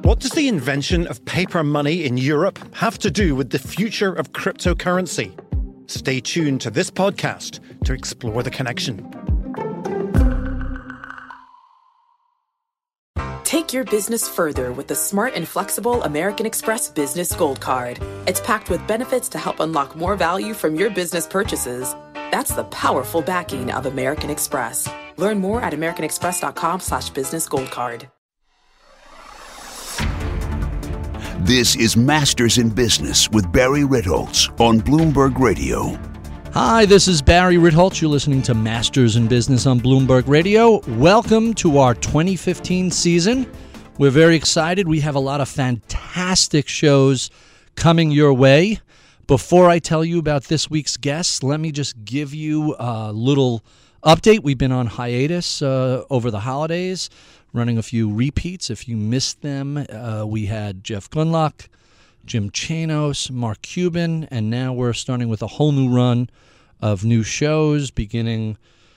What does the invention of paper money in Europe have to do with the future of cryptocurrency? Stay tuned to this podcast to explore the connection. Take your business further with the smart and flexible American Express Business Gold Card. It's packed with benefits to help unlock more value from your business purchases. That's the powerful backing of American Express. Learn more at americanexpress.com/businessgoldcard. This is Masters in Business with Barry Ritholtz on Bloomberg Radio. Hi, this is Barry Ritholtz. You're listening to Masters in Business on Bloomberg Radio. Welcome to our 2015 season. We're very excited. We have a lot of fantastic shows coming your way. Before I tell you about this week's guests, let me just give you a little update. We've been on hiatus over the holidays, running a few repeats. If you missed them, we had Jeff Gundlach, Jim Chanos, Mark Cuban, and now we're starting with a whole new run of new shows beginning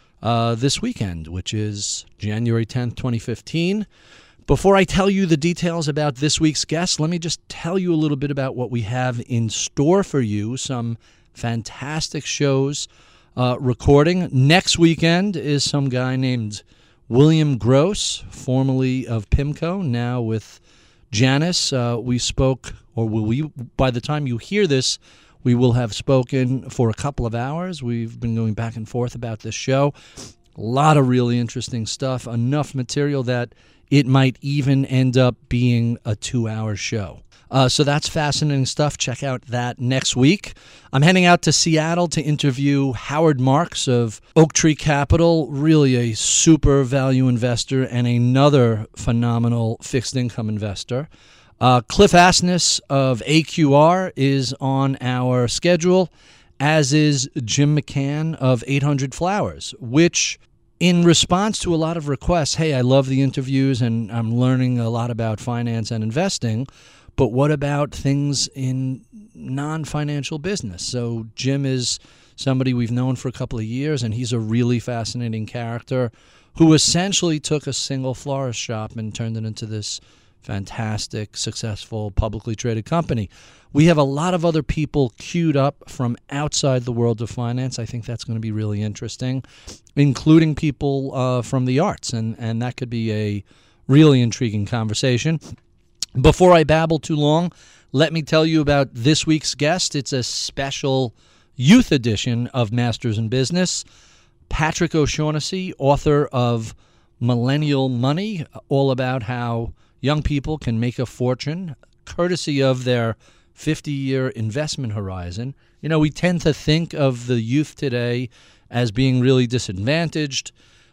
this weekend, which is January 10th, 2015. Before I tell you the details about this week's guests, let me just tell you a little bit about what we have in store for you. Some fantastic shows recording. Next weekend is some guy named William Gross, formerly of PIMCO, now with Janus. We spoke, or will we, by the time you hear this, we will have spoken for a couple of hours. We've been going back and forth about this show. A lot of really interesting stuff, enough material that it might even end up being a 2-hour show. So that's fascinating stuff. Check out that next week. I'm heading out to Seattle to interview Howard Marks of Oaktree Capital, really a super value investor and another phenomenal fixed income investor. Cliff Asness of AQR is on our schedule, as is Jim McCann of 800 Flowers, which in response to a lot of requests, hey, I love the interviews and I'm learning a lot about finance and investing, but what about things in non-financial business? So Jim is somebody we've known for a couple of years, and he's a really fascinating character who essentially took a single florist shop and turned it into this fantastic, successful, publicly traded company. We have a lot of other people queued up from outside the world of finance. I think that's going to be really interesting, including people from the arts, and that could be a really intriguing conversation. Before I babble too long, let me tell you about this week's guest. It's a special youth edition of Masters in Business. Patrick O'Shaughnessy, author of Millennial Money, all about how young people can make a fortune courtesy of their 50-year investment horizon. You know, we tend to think of the youth today as being really disadvantaged.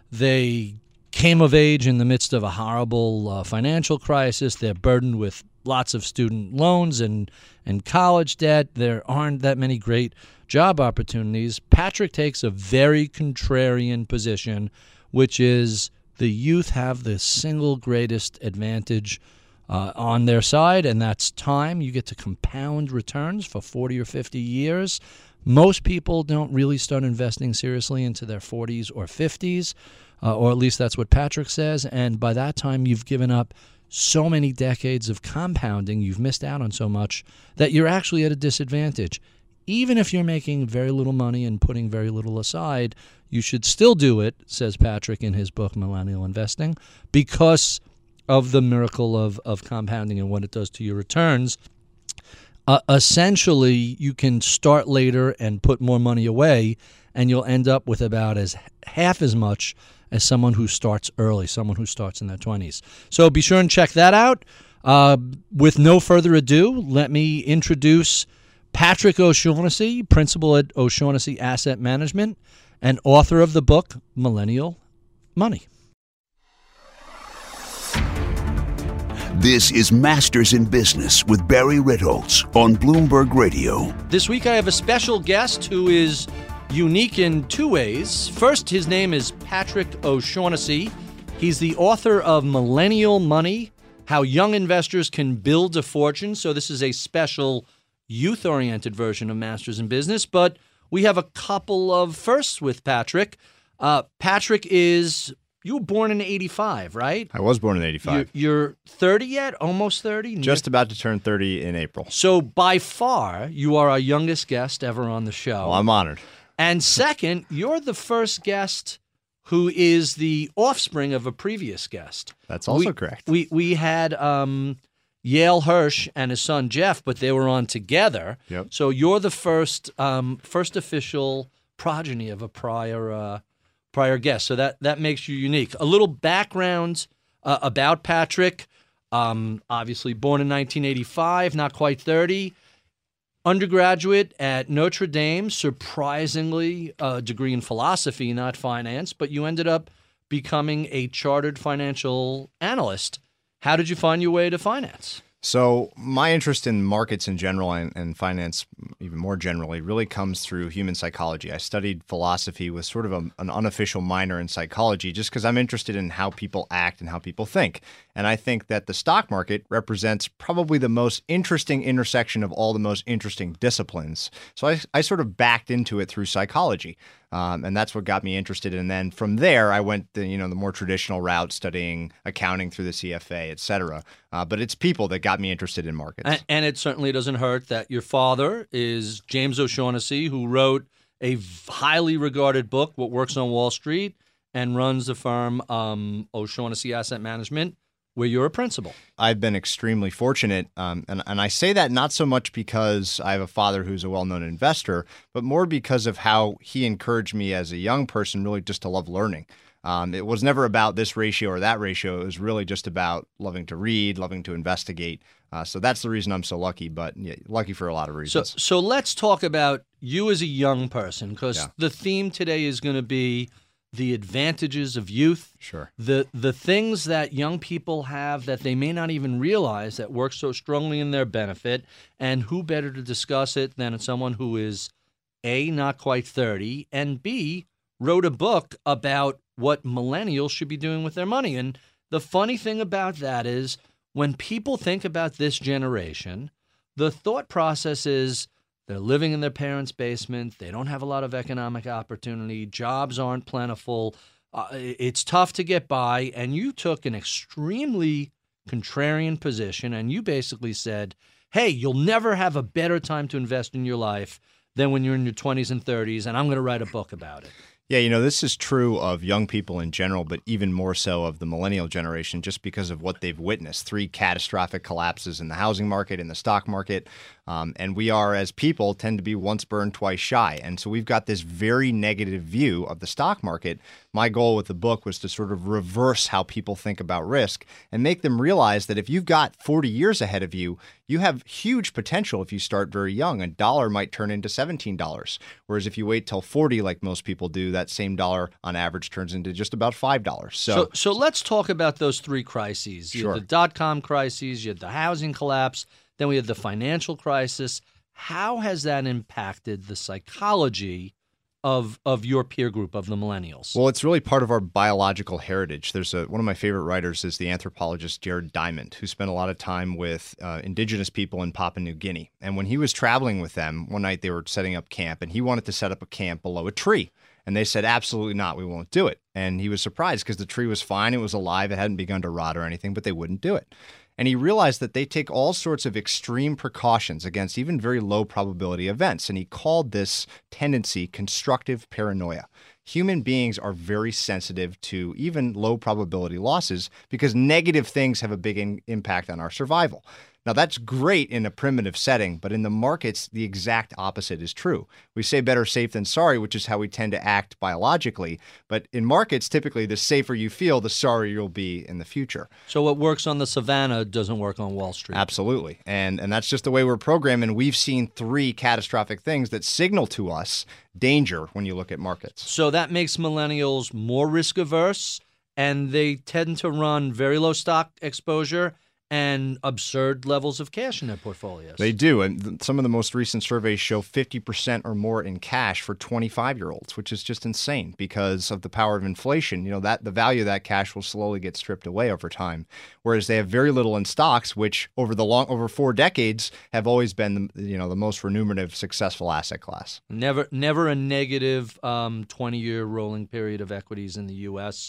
They came of age in the midst of a horrible financial crisis. They're burdened with lots of student loans and college debt. There aren't that many great job opportunities. Patrick takes a very contrarian position, which is the youth have the single greatest advantage on their side, and that's time. You get to compound returns for 40 or 50 years. Most people don't really start investing seriously into their 40s or 50s. Or at least that's what Patrick says, and by that time you've given up so many decades of compounding, you've missed out on so much, that you're actually at a disadvantage. Even if you're making very little money and putting very little aside, you should still do it, says Patrick in his book, Millennial Investing, because of the miracle of compounding and what it does to your returns. Essentially, you can start later and put more money away, and you'll end up with about half as much as someone who starts early, someone who starts in their 20s. So be sure and check that out. With no further ado, let me introduce Patrick O'Shaughnessy, principal at O'Shaughnessy Asset Management and author of the book, Millennial Money. This is Masters in Business with Barry Ritholtz on Bloomberg Radio. This week I have a special guest who is unique in two ways. First, his name is Patrick O'Shaughnessy. He's the author of Millennial Money, How Young Investors Can Build a Fortune. So this is a special youth-oriented version of Masters in Business, but we have a couple of firsts with Patrick. Patrick is you were born in 85, right? I was born in 85. You're 30 yet? Almost 30? Just about to turn 30 in April. So by far, you are our youngest guest ever on the show. Well, I'm honored. And second, you're the first guest who is the offspring of a previous guest. That's also correct. We had Yale Hirsch and his son Jeff, but they were on together. Yep. So you're the first official progeny of a prior guest. So that makes you unique. A little background about Patrick. Obviously born in 1985, not quite 30. Undergraduate at Notre Dame, surprisingly a degree in philosophy, not finance, but you ended up becoming a chartered financial analyst. How did you find your way to finance? So my interest in markets in general and finance even more generally really comes through human psychology. I studied philosophy with sort of an unofficial minor in psychology just because I'm interested in how people act and how people think. And I think that the stock market represents probably the most interesting intersection of all the most interesting disciplines. So I sort of backed into it through psychology. And that's what got me interested. And then from there, I went the more traditional route, studying accounting through the CFA, et cetera. But it's people that got me interested in markets. And it certainly doesn't hurt that your father is James O'Shaughnessy, who wrote a highly regarded book, What Works on Wall Street, and runs the firm O'Shaughnessy Asset Management, where you're a principal. I've been extremely fortunate, and I say that not so much because I have a father who's a well-known investor, but more because of how he encouraged me as a young person really just to love learning. It was never about this ratio or that ratio. It was really just about loving to read, loving to investigate. So that's the reason I'm so lucky, but lucky for a lot of reasons. So let's talk about you as a young person, because the theme today is going to be the advantages of youth, Sure. the things that young people have that they may not even realize that work so strongly in their benefit, and who better to discuss it than someone who is A, not quite 30, and B, wrote a book about what millennials should be doing with their money. And the funny thing about that is when people think about this generation, the thought process is they're living in their parents' basement. They don't have a lot of economic opportunity. Jobs aren't plentiful. It's tough to get by. And you took an extremely contrarian position, and you basically said, hey, you'll never have a better time to invest in your life than when you're in your 20s and 30s, and I'm going to write a book about it. Yeah, this is true of young people in general, but even more so of the millennial generation just because of what they've witnessed. 3 catastrophic collapses in the housing market, in the stock market. And we are, as people, tend to be once burned, twice shy. And so we've got this very negative view of the stock market. My goal with the book was to sort of reverse how people think about risk and make them realize that if you've got 40 years ahead of you, you have huge potential if you start very young. A dollar might turn into $17. Whereas if you wait till 40, like most people do, that same dollar on average turns into just about $5. So let's talk about those 3 crises. You Sure. had the dot-com crises, you had the housing collapse, then we had the financial crisis. How has that impacted the psychology of your peer group of the millennials? Well, it's really part of our biological heritage. There's one of my favorite writers is the anthropologist Jared Diamond, who spent a lot of time with indigenous people in Papua New Guinea. And when he was traveling with them, one night they were setting up camp, and he wanted to set up a camp below a tree. And they said, absolutely not, we won't do it. And he was surprised because the tree was fine, it was alive, it hadn't begun to rot or anything, but they wouldn't do it. And he realized that they take all sorts of extreme precautions against even very low probability events. And he called this tendency constructive paranoia. Human beings are very sensitive to even low probability losses because negative things have a big impact on our survival. Now, that's great in a primitive setting, but in the markets, the exact opposite is true. We say better safe than sorry, which is how we tend to act biologically. But in markets, typically, the safer you feel, the sorrier you'll be in the future. So what works on the savannah doesn't work on Wall Street. Absolutely. And that's just the way we're programmed. And we've seen 3 catastrophic things that signal to us danger when you look at markets. So that makes millennials more risk averse, and they tend to run very low stock exposure and absurd levels of cash in their portfolios. They do. And some of the most recent surveys show 50% or more in cash for 25-year-olds, which is just insane because of the power of inflation. That the value of that cash will slowly get stripped away over time. Whereas they have very little in stocks, which over 4 decades have always been the most remunerative, successful asset class. Never a negative 20-year rolling period of equities in the U.S.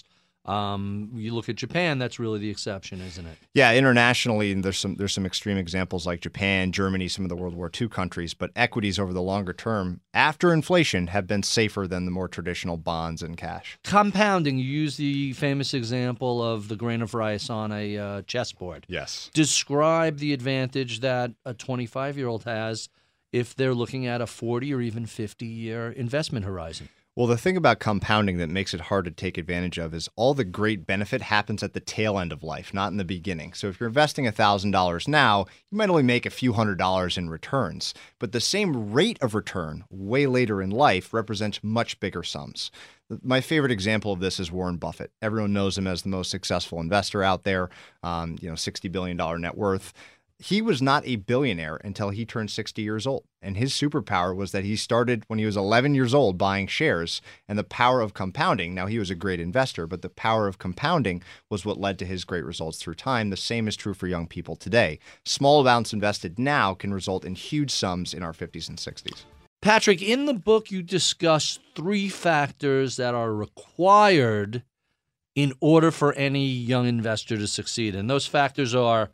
You look at Japan, that's really the exception, isn't it? Yeah, internationally, there's some extreme examples like Japan, Germany, some of the World War II countries, but equities over the longer term, after inflation, have been safer than the more traditional bonds and cash. Compounding, you use the famous example of the grain of rice on a chessboard. Yes. Describe the advantage that a 25-year-old has if they're looking at a 40 or even 50-year investment horizon. Well, the thing about compounding that makes it hard to take advantage of is all the great benefit happens at the tail end of life, not in the beginning. So if you're investing $1,000 now, you might only make a few $100s in returns. But the same rate of return way later in life represents much bigger sums. My favorite example of this is Warren Buffett. Everyone knows him as the most successful investor out there, $60 billion net worth. He was not a billionaire until he turned 60 years old. And his superpower was that he started when he was 11 years old buying shares. And the power of compounding, now he was a great investor, but the power of compounding was what led to his great results through time. The same is true for young people today. Small amounts invested now can result in huge sums in our 50s and 60s. Patrick, in the book, you discuss 3 factors that are required in order for any young investor to succeed. And those factors are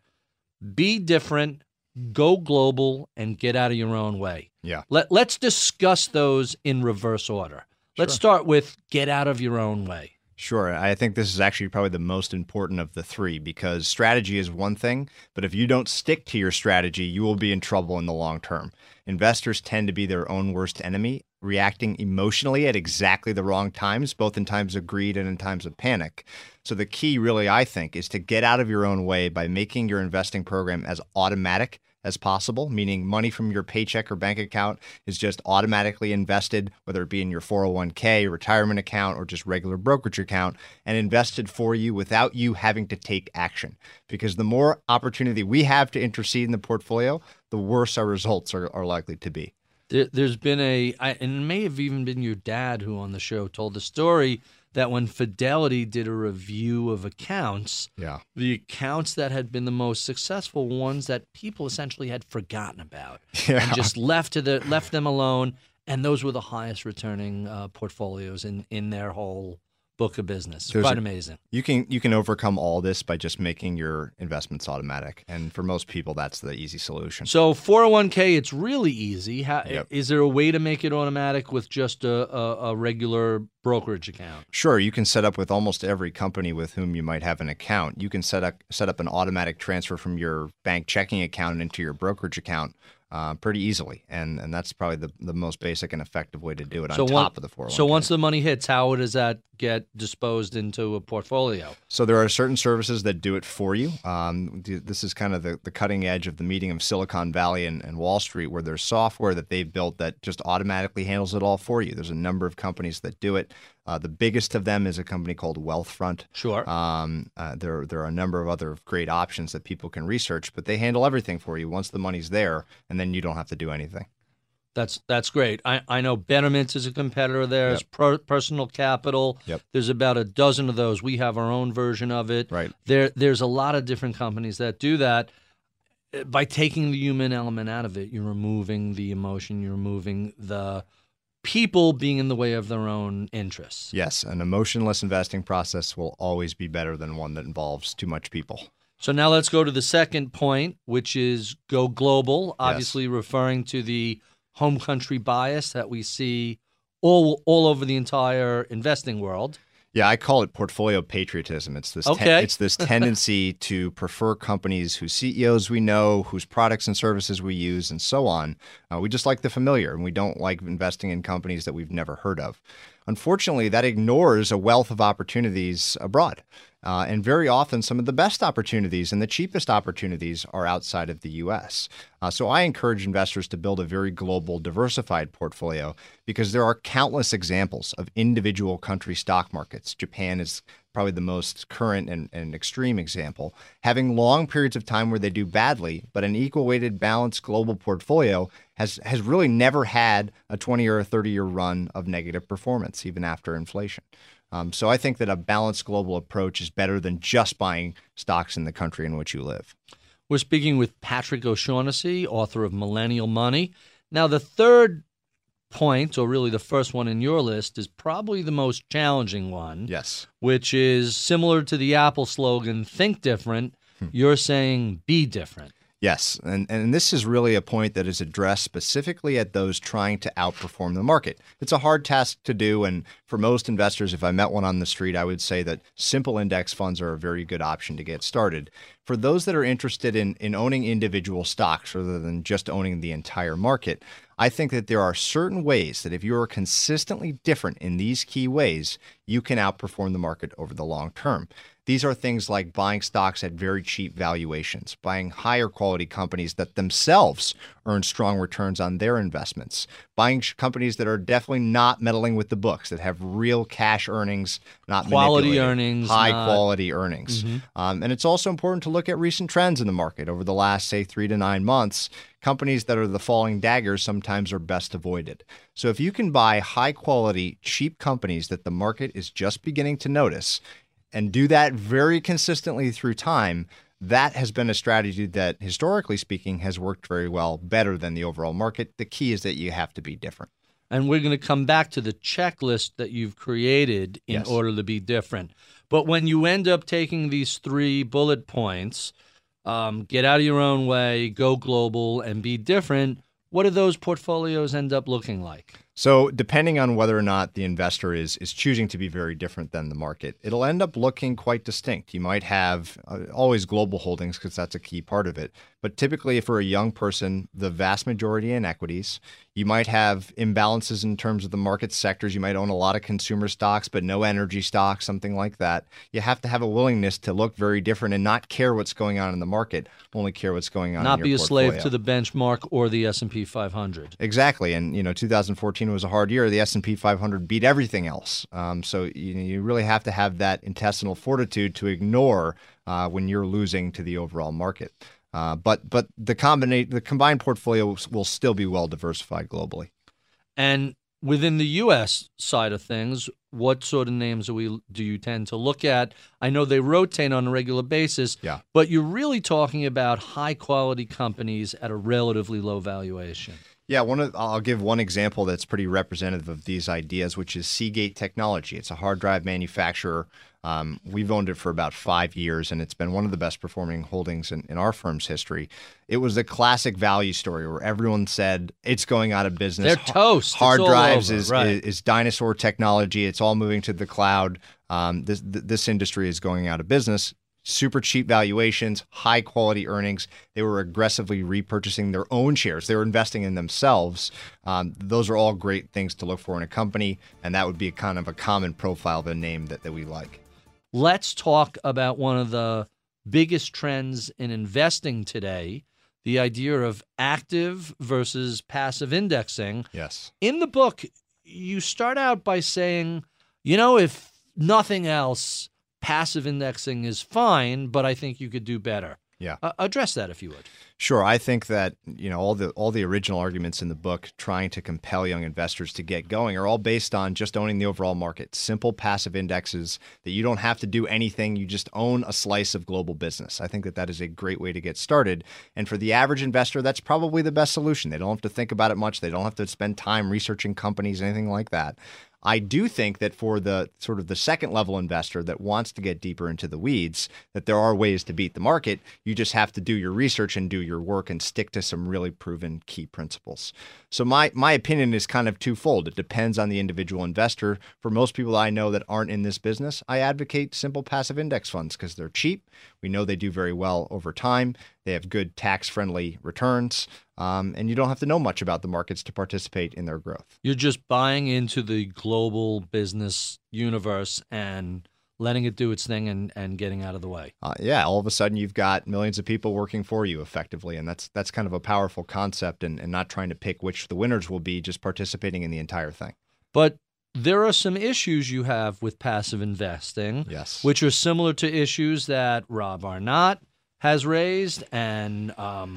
be different, go global, and get out of your own way. Yeah. Let's discuss those in reverse order. Let's start with get out of your own way. Sure. I think this is actually probably the most important of the 3 because strategy is one thing, but if you don't stick to your strategy, you will be in trouble in the long term. Investors tend to be their own worst enemy, reacting emotionally at exactly the wrong times, both in times of greed and in times of panic. So the key really, I think, is to get out of your own way by making your investing program as automatic as possible, meaning money from your paycheck or bank account is just automatically invested, whether it be in your 401k, retirement account, or just regular brokerage account, and invested for you without you having to take action. Because the more opportunity we have to intercede in the portfolio, the worse our results are likely to be. There's been and it may have even been your dad who on the show told the story that when Fidelity did a review of accounts, the accounts that had been the most successful ones that people essentially had forgotten about and just left them alone, and those were the highest returning portfolios in their whole book of business. Quite amazing. You can overcome all this by just making your investments automatic, and for most people, that's the easy solution. So 401k, it's really easy. Is there a way to make it automatic with just a regular brokerage account? Sure, you can set up with almost every company with whom you might have an account. You can set up an automatic transfer from your bank checking account into your brokerage account pretty easily, and that's probably the most basic and effective way to do it on top of the 401k. So once the money hits, how does that get disposed into a portfolio? So there are certain services that do it for you. This is kind of the cutting edge of the meeting of Silicon Valley and Wall Street, where there's software that they've built that just automatically handles it all for you. There's a number of companies that do it. The biggest of them is a company called Wealthfront. Sure. There are a number of other great options that people can research, but they handle everything for you once the money's there, and then you don't have to do anything. That's great. I know Betterment is a competitor there. There's Personal Capital. Yep. There's about a dozen of those. We have our own version of it. Right. There's a lot of different companies that do that. By taking the human element out of it, you're removing the emotion, you're removing the people being in the way of their own interests. Yes, an emotionless investing process will always be better than one that involves too much people. So now let's go to the second point, which is go global, obviously referring to the home country bias that we see all over the entire investing world. Yeah, I call it portfolio patriotism. It's this tendency to prefer companies whose CEOs we know, whose products and services we use, and so on. We just like the familiar, and we don't like investing in companies that we've never heard of. Unfortunately, that ignores a wealth of opportunities abroad. And very often, some of the best opportunities and the cheapest opportunities are outside of the U.S. So I encourage investors to build a very global, diversified portfolio because there are countless examples of individual country stock markets. Japan is probably the most current and extreme example, having long periods of time where they do badly, but an equal-weighted, balanced global portfolio has really never had a 20 or a 30-year run of negative performance, even after inflation. So I think that a balanced global approach is better than just buying stocks in the country in which you live. We're speaking with Patrick O'Shaughnessy, author of Millennial Money. Now, the third point, or really the first one in your list, is probably the most challenging one. Yes. Which is similar to the Apple slogan, think different. You're saying be different. Yes, and this is really a point that is addressed specifically at those trying to outperform the market. It's a hard task to do, and for most investors, if I met one on the street, I would say that simple index funds are a very good option to get started. For those that are interested in owning individual stocks rather than just owning the entire market, I think that there are certain ways that if you are consistently different in these key ways, you can outperform the market over the long term. These are things like buying stocks at very cheap valuations, buying higher quality companies that themselves earn strong returns on their investments, buying companies that are definitely not meddling with the books, that have real cash earnings, not quality manipulated, earnings, high quality earnings. And it's also important to look at recent trends in the market over the last, say, 3 to 9 months. Companies that are the falling daggers sometimes are best avoided. So if you can buy high quality, cheap companies that the market is just beginning to notice, and do that very consistently through time, that has been a strategy that, historically speaking, has worked very well, better than the overall market. The key is that you have to be different. And we're going to come back to the checklist that you've created in order to be different. But when you end up taking these 3 bullet points, get out of your own way, go global, and be different, what do those portfolios end up looking like? So depending on whether or not the investor is choosing to be very different than the market, it'll end up looking quite distinct. You might have always global holdings because that's a key part of it. But typically for a young person, the vast majority in equities. You might have imbalances in terms of the market sectors. You might own a lot of consumer stocks, but no energy stocks, something like that. You have to have a willingness to look very different and not care what's going on in the market, only care what's going on in your portfolio. Not be a slave to the benchmark or the S&P 500. Exactly. And, 2014 was a hard year. The S&P 500 beat everything else. So you really have to have that intestinal fortitude to ignore when you're losing to the overall market. But the combined portfolio will still be well diversified globally. And within the U.S. side of things, what sort of names do you tend to look at? I know they rotate on a regular basis, but you're really talking about high-quality companies at a relatively low valuation. Yeah, I'll give one example that's pretty representative of these ideas, which is Seagate Technology. It's a hard drive manufacturer. We've owned it for about 5 years, and it's been one of the best performing holdings in our firm's history. It was a classic value story where everyone said it's going out of business. They're toast. Hard drives is dinosaur technology. It's all moving to the cloud. This industry is going out of business. Super cheap valuations, high quality earnings. They were aggressively repurchasing their own shares. They were investing in themselves. Those are all great things to look for in a company, and that would be kind of a common profile of a name that we like. Let's talk about one of the biggest trends in investing today, the idea of active versus passive indexing. Yes. In the book, you start out by saying, if nothing else, passive indexing is fine, but I think you could do better. Yeah. Address that if you would. Sure. I think that, all the original arguments in the book trying to compel young investors to get going are all based on just owning the overall market. Simple passive indexes that you don't have to do anything. You just own a slice of global business. I think that is a great way to get started. And for the average investor, that's probably the best solution. They don't have to think about it much. They don't have to spend time researching companies, anything like that. I do think that for the sort of the second level investor that wants to get deeper into the weeds, that there are ways to beat the market. You just have to do your research and do your work and stick to some really proven key principles. So my opinion is kind of twofold. It depends on the individual investor. For most people I know that aren't in this business, I advocate simple passive index funds because they're cheap. We know they do very well over time. They have good tax-friendly returns. And you don't have to know much about the markets to participate in their growth. You're just buying into the global business universe and letting it do its thing and getting out of the way. All of a sudden you've got millions of people working for you effectively, and that's kind of a powerful concept and not trying to pick which the winners will be, just participating in the entire thing. But there are some issues you have with passive investing, yes, which are similar to issues that Rob Arnott has raised and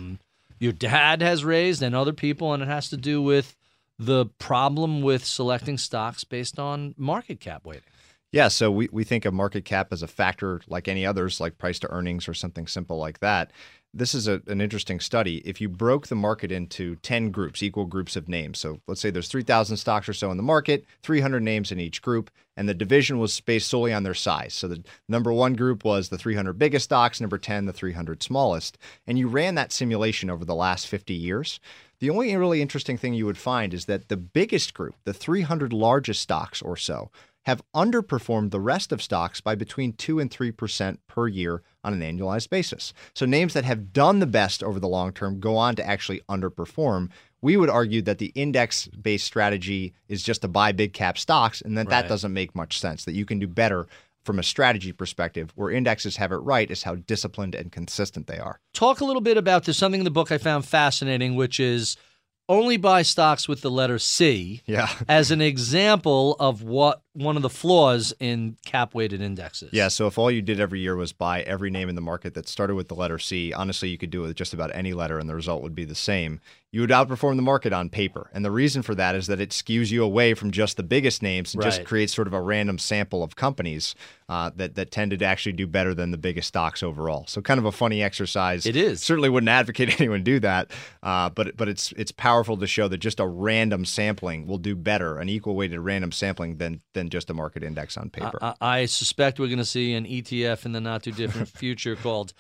your dad has raised and other people, and it has to do with the problem with selecting stocks based on market cap weighting. Yeah, so we think of market cap as a factor like any others, like price to earnings or something simple like that. This is an interesting study. If you broke the market into 10 groups, equal groups of names, so let's say there's 3,000 stocks or so in the market, 300 names in each group, and the division was based solely on their size. So the number one group was the 300 biggest stocks, number 10, the 300 smallest, and you ran that simulation over the last 50 years. The only really interesting thing you would find is that the biggest group, the 300 largest stocks or so, have underperformed the rest of stocks by between 2 and 3% per year on an annualized basis. So names that have done the best over the long term go on to actually underperform. We would argue that the index-based strategy is just to buy big cap stocks, and that doesn't make much sense, that you can do better from a strategy perspective. Where indexes have it right is how disciplined and consistent they are. Talk a little bit about this, something in the book I found fascinating, which is only buy stocks with the letter C as an example of what one of the flaws in cap-weighted indexes. Yeah, so if all you did every year was buy every name in the market that started with the letter C, honestly, you could do it with just about any letter and the result would be the same. You would outperform the market on paper. And the reason for that is that it skews you away from just the biggest names and just creates sort of a random sample of companies that tended to actually do better than the biggest stocks overall. So kind of a funny exercise. It is. Certainly wouldn't advocate anyone do that, but it's powerful to show that just a random sampling will do better, an equal weighted random sampling than just a market index on paper. I suspect we're going to see an ETF in the not too different future called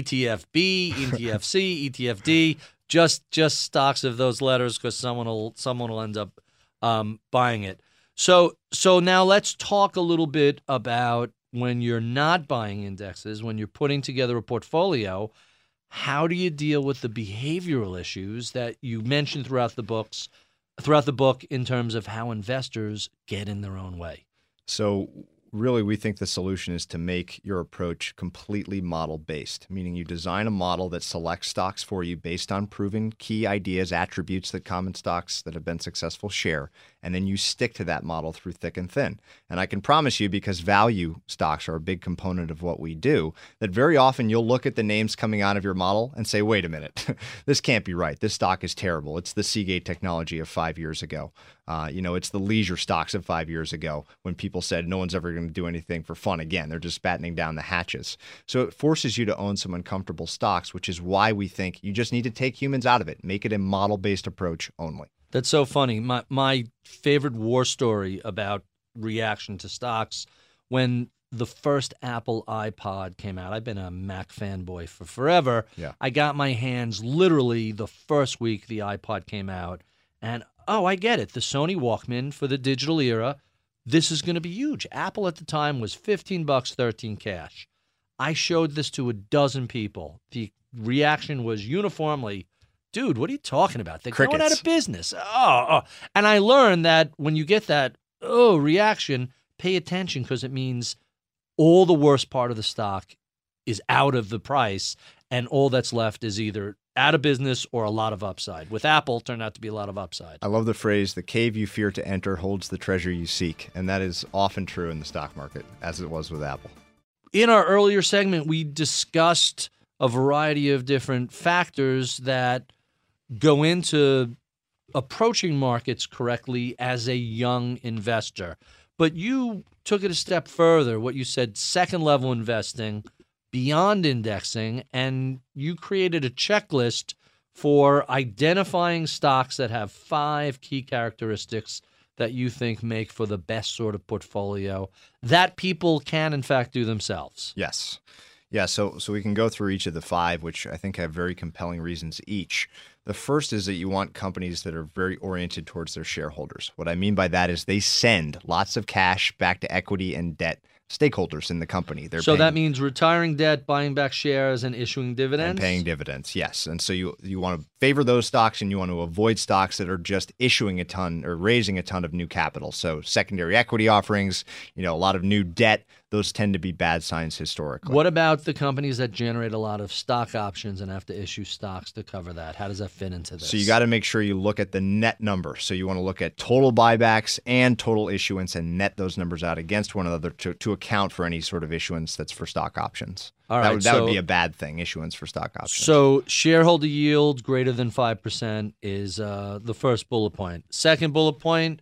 ETFB, ETFC, ETFD. Just stocks of those letters because someone will end up buying it. So now let's talk a little bit about when you're not buying indexes, when you're putting together a portfolio. How do you deal with the behavioral issues that you mentioned throughout the book in terms of how investors get in their own way? So really, we think the solution is to make your approach completely model-based, meaning you design a model that selects stocks for you based on proven key ideas, attributes that common stocks that have been successful share, and then you stick to that model through thick and thin. And I can promise you, because value stocks are a big component of what we do, that very often you'll look at the names coming out of your model and say, wait a minute, this can't be right. This stock is terrible. It's the Seagate technology of 5 years ago. It's the leisure stocks of 5 years ago when people said no one's ever going to do anything for fun again. They're just battening down the hatches. So it forces you to own some uncomfortable stocks, which is why we think you just need to take humans out of it. Make it a model-based approach only. That's so funny. My favorite war story about reaction to stocks, when the first Apple iPod came out, I've been a Mac fanboy for forever. Yeah. I got my hands literally the first week the iPod came out, and I get it. The Sony Walkman for the digital era, this is going to be huge. Apple at the time was $15, $13 cash. I showed this to a dozen people. The reaction was uniformly, dude, what are you talking about? They're going out of business. And I learned that when you get that reaction, pay attention because it means all the worst part of the stock is out of the price, and all that's left is either out of business or a lot of upside. With Apple, it turned out to be a lot of upside. I love the phrase, the cave you fear to enter holds the treasure you seek. And that is often true in the stock market, as it was with Apple. In our earlier segment, we discussed a variety of different factors that go into approaching markets correctly as a young investor. But you took it a step further, what you said, second-level investing, beyond indexing, and you created a checklist for identifying stocks that have 5 key characteristics that you think make for the best sort of portfolio that people can, in fact, do themselves. Yes. Yeah, so we can go through each of the 5, which I think have very compelling reasons each. The first is that you want companies that are very oriented towards their shareholders. What I mean by that is they send lots of cash back to equity and debt stakeholders in the company. So that means retiring debt, buying back shares, and issuing dividends? And paying dividends, yes. And so you want to favor those stocks, and you want to avoid stocks that are just issuing a ton or raising a ton of new capital. So secondary equity offerings, a lot of new debt, those tend to be bad signs historically. What about the companies that generate a lot of stock options and have to issue stocks to cover that? How does that fit into this? So you got to make sure you look at the net number. So you want to look at total buybacks and total issuance and net those numbers out against one another to account for any sort of issuance that's for stock options. All right, that would be a bad thing, issuance for stock options. So shareholder yield greater than 5% is the first bullet point. Second bullet point,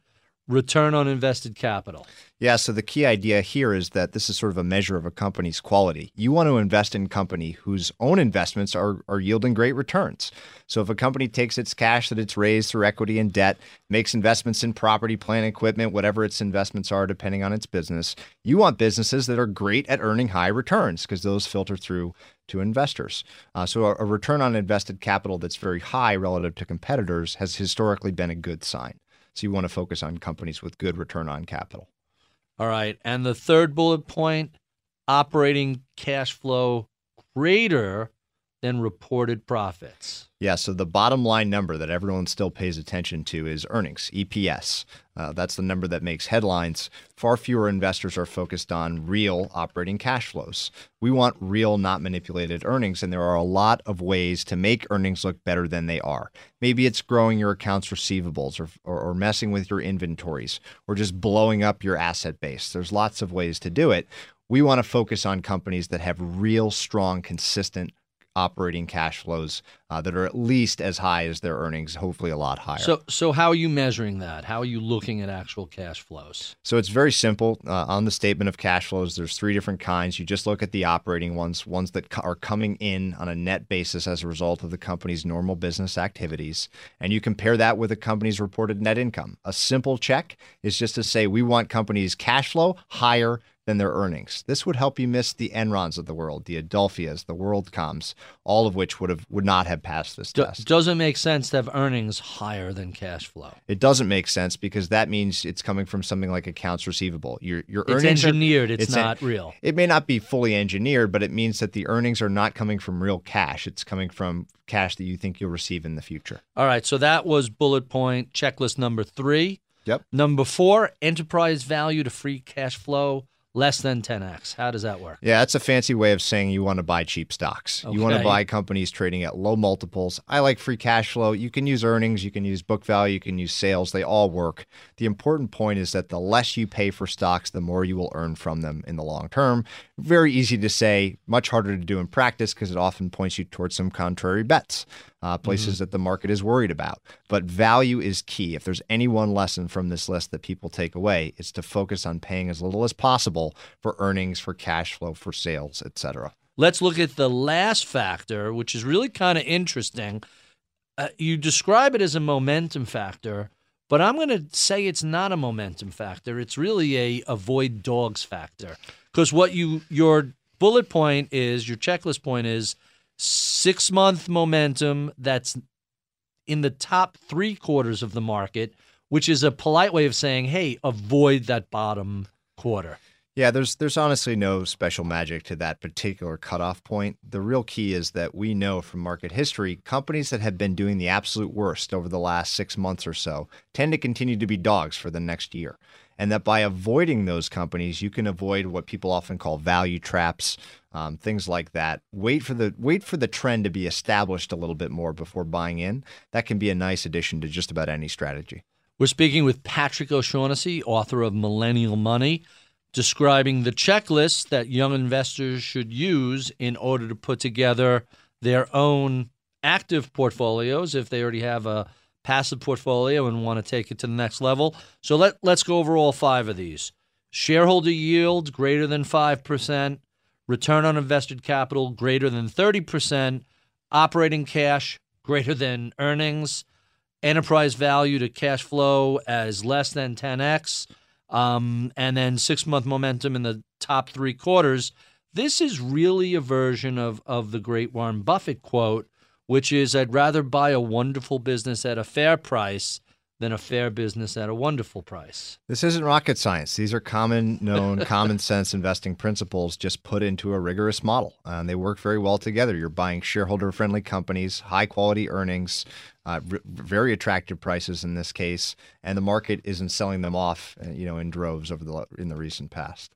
return on invested capital. Yeah, so the key idea here is that this is sort of a measure of a company's quality. You want to invest in a company whose own investments are yielding great returns. So if a company takes its cash that it's raised through equity and debt, makes investments in property, plant, equipment, whatever its investments are depending on its business, you want businesses that are great at earning high returns because those filter through to investors. So a return on invested capital that's very high relative to competitors has historically been a good sign. So you want to focus on companies with good return on capital. All right. And the third bullet point, operating cash flow greater than reported profits. Yeah, so the bottom line number that everyone still pays attention to is earnings, EPS. That's the number that makes headlines. Far fewer investors are focused on real operating cash flows. We want real, not manipulated earnings, and there are a lot of ways to make earnings look better than they are. Maybe it's growing your accounts receivables or messing with your inventories or just blowing up your asset base. There's lots of ways to do it. We want to focus on companies that have real, strong, consistent operating cash flows that are at least as high as their earnings, hopefully a lot higher. So how are you measuring that? How are you looking at actual cash flows? So it's very simple. On the statement of cash flows, there's three different kinds. You just look at the operating ones that are coming in on a net basis as a result of the company's normal business activities, and you compare that with a company's reported net income. A simple check is just to say we want companies' cash flow higher than their earnings. This would help you miss the Enrons of the world, the Adelphias, the WorldComs, all of which would not have passed this test. Doesn't make sense to have earnings higher than cash flow. It doesn't make sense because that means it's coming from something like accounts receivable. Your earnings it's engineered. It's not real. It may not be fully engineered, but it means that the earnings are not coming from real cash. It's coming from cash that you think you'll receive in the future. All right. So that was bullet point checklist number 3. Yep. Number 4, enterprise value to free cash flow less than 10x. How does that work? Yeah, that's a fancy way of saying you want to buy cheap stocks. Okay. You want to buy companies trading at low multiples. I like free cash flow. You can use earnings, you can use book value, you can use sales. They all work. The important point is that the less you pay for stocks, the more you will earn from them in the long term. Very easy to say, much harder to do in practice because it often points you towards some contrary bets. Places that the market is worried about. But value is key. If there's any one lesson from this list that people take away, it's to focus on paying as little as possible for earnings, for cash flow, for sales, etc. Let's look at the last factor, which is really kind of interesting. You describe it as a momentum factor, but I'm going to say it's not a momentum factor. It's really a avoid dogs factor. Because what your bullet point is, your checklist point is, 6-month momentum that's in the top 3/4 of the market, which is a polite way of saying, hey, avoid that bottom quarter. Yeah, there's honestly no special magic to that particular cutoff point. The real key is that we know from market history, companies that have been doing the absolute worst over the last 6 months or so tend to continue to be dogs for the next year. And that by avoiding those companies, you can avoid what people often call value traps, things like that. Wait for the trend to be established a little bit more before buying in. That can be a nice addition to just about any strategy. We're speaking with Patrick O'Shaughnessy, author of Millennial Money, describing the checklist that young investors should use in order to put together their own active portfolios if they already have a passive portfolio and want to take it to the next level. So let's go over all 5 of these. Shareholder yield greater than 5%, return on invested capital greater than 30%, operating cash greater than earnings, enterprise value to cash flow as less than 10x, and then 6-month momentum in the top 3/4. This is really a version of the great Warren Buffett quote, which is, I'd rather buy a wonderful business at a fair price than a fair business at a wonderful price. This isn't rocket science. These are common sense investing principles just put into a rigorous model. And they work very well together. You're buying shareholder-friendly companies, high-quality earnings, very attractive prices in this case, and the market isn't selling them off, in droves in the recent past.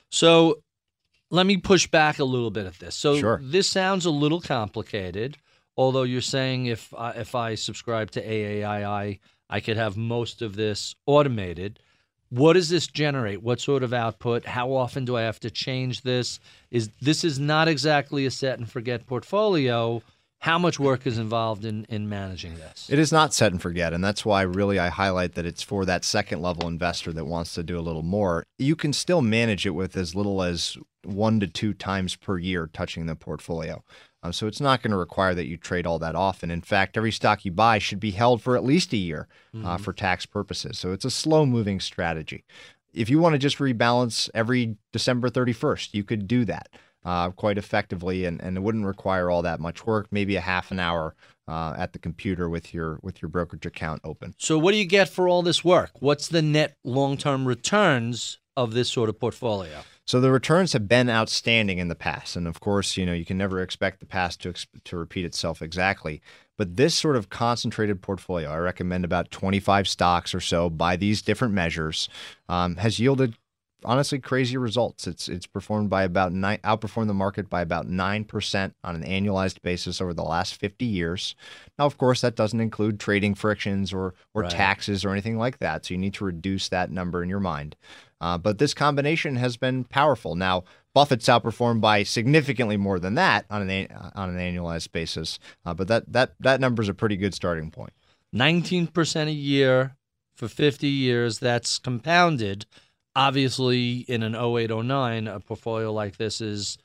So let me push back a little bit at this. So Sure. This sounds a little complicated, although you're saying if I subscribe to AAII, I could have most of this automated. What does this generate? What sort of output? How often do I have to change this? This is not exactly a set and forget portfolio. How much work is involved in managing this? It is not set and forget, and that's why really I highlight that it's for that second level investor that wants to do a little more. You can still manage it with as little as 1 to 2 times per year touching the portfolio. So it's not going to require that you trade all that often. In fact, every stock you buy should be held for at least a year for tax purposes. So it's a slow-moving strategy. If you want to just rebalance every December 31st, you could do that quite effectively, and it wouldn't require all that much work, maybe a half an hour at the computer with your brokerage account open. So what do you get for all this work? What's the net long-term returns of this sort of portfolio? So the returns have been outstanding in the past. And of course, you can never expect the past to repeat itself exactly. But this sort of concentrated portfolio, I recommend about 25 stocks or so by these different measures, has yielded honestly crazy results. It's performed by outperformed the market by about 9% on an annualized basis over the last 50 years. Now, of course, that doesn't include trading frictions or Right. taxes or anything like that. So you need to reduce that number in your mind. But this combination has been powerful. Now, Buffett's outperformed by significantly more than that on an annualized basis. But that number is a pretty good starting point. 19% a year for 50 years. That's compounded. Obviously, in an 08-09, a portfolio like this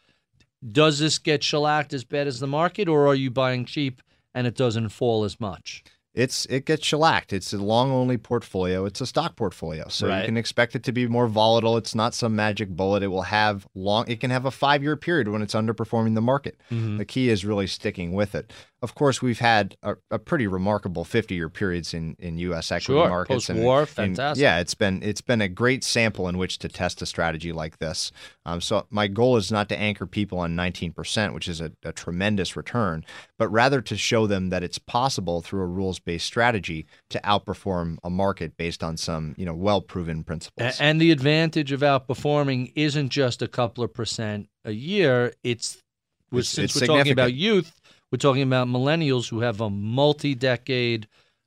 does this get shellacked as bad as the market, or are you buying cheap and it doesn't fall as much? It gets shellacked. It's a long-only portfolio. It's a stock portfolio, so Right. you can expect it to be more volatile. It's not some magic bullet. It will have It can have a 5-year period when it's underperforming the market. The key is really sticking with it. Of course, we've had a pretty remarkable 50-year periods in U.S. equity Sure, markets. post-war, and fantastic. yeah, it's been a great sample in which to test a strategy like this. So my goal is not to anchor people on 19%, which is a tremendous return, but rather to show them that it's possible through a rules-based strategy to outperform a market based on some well-proven principles. And the advantage of outperforming isn't just a couple of percent a year. Since we're talking significant. about youth, we're talking about millennials who have a multi-decade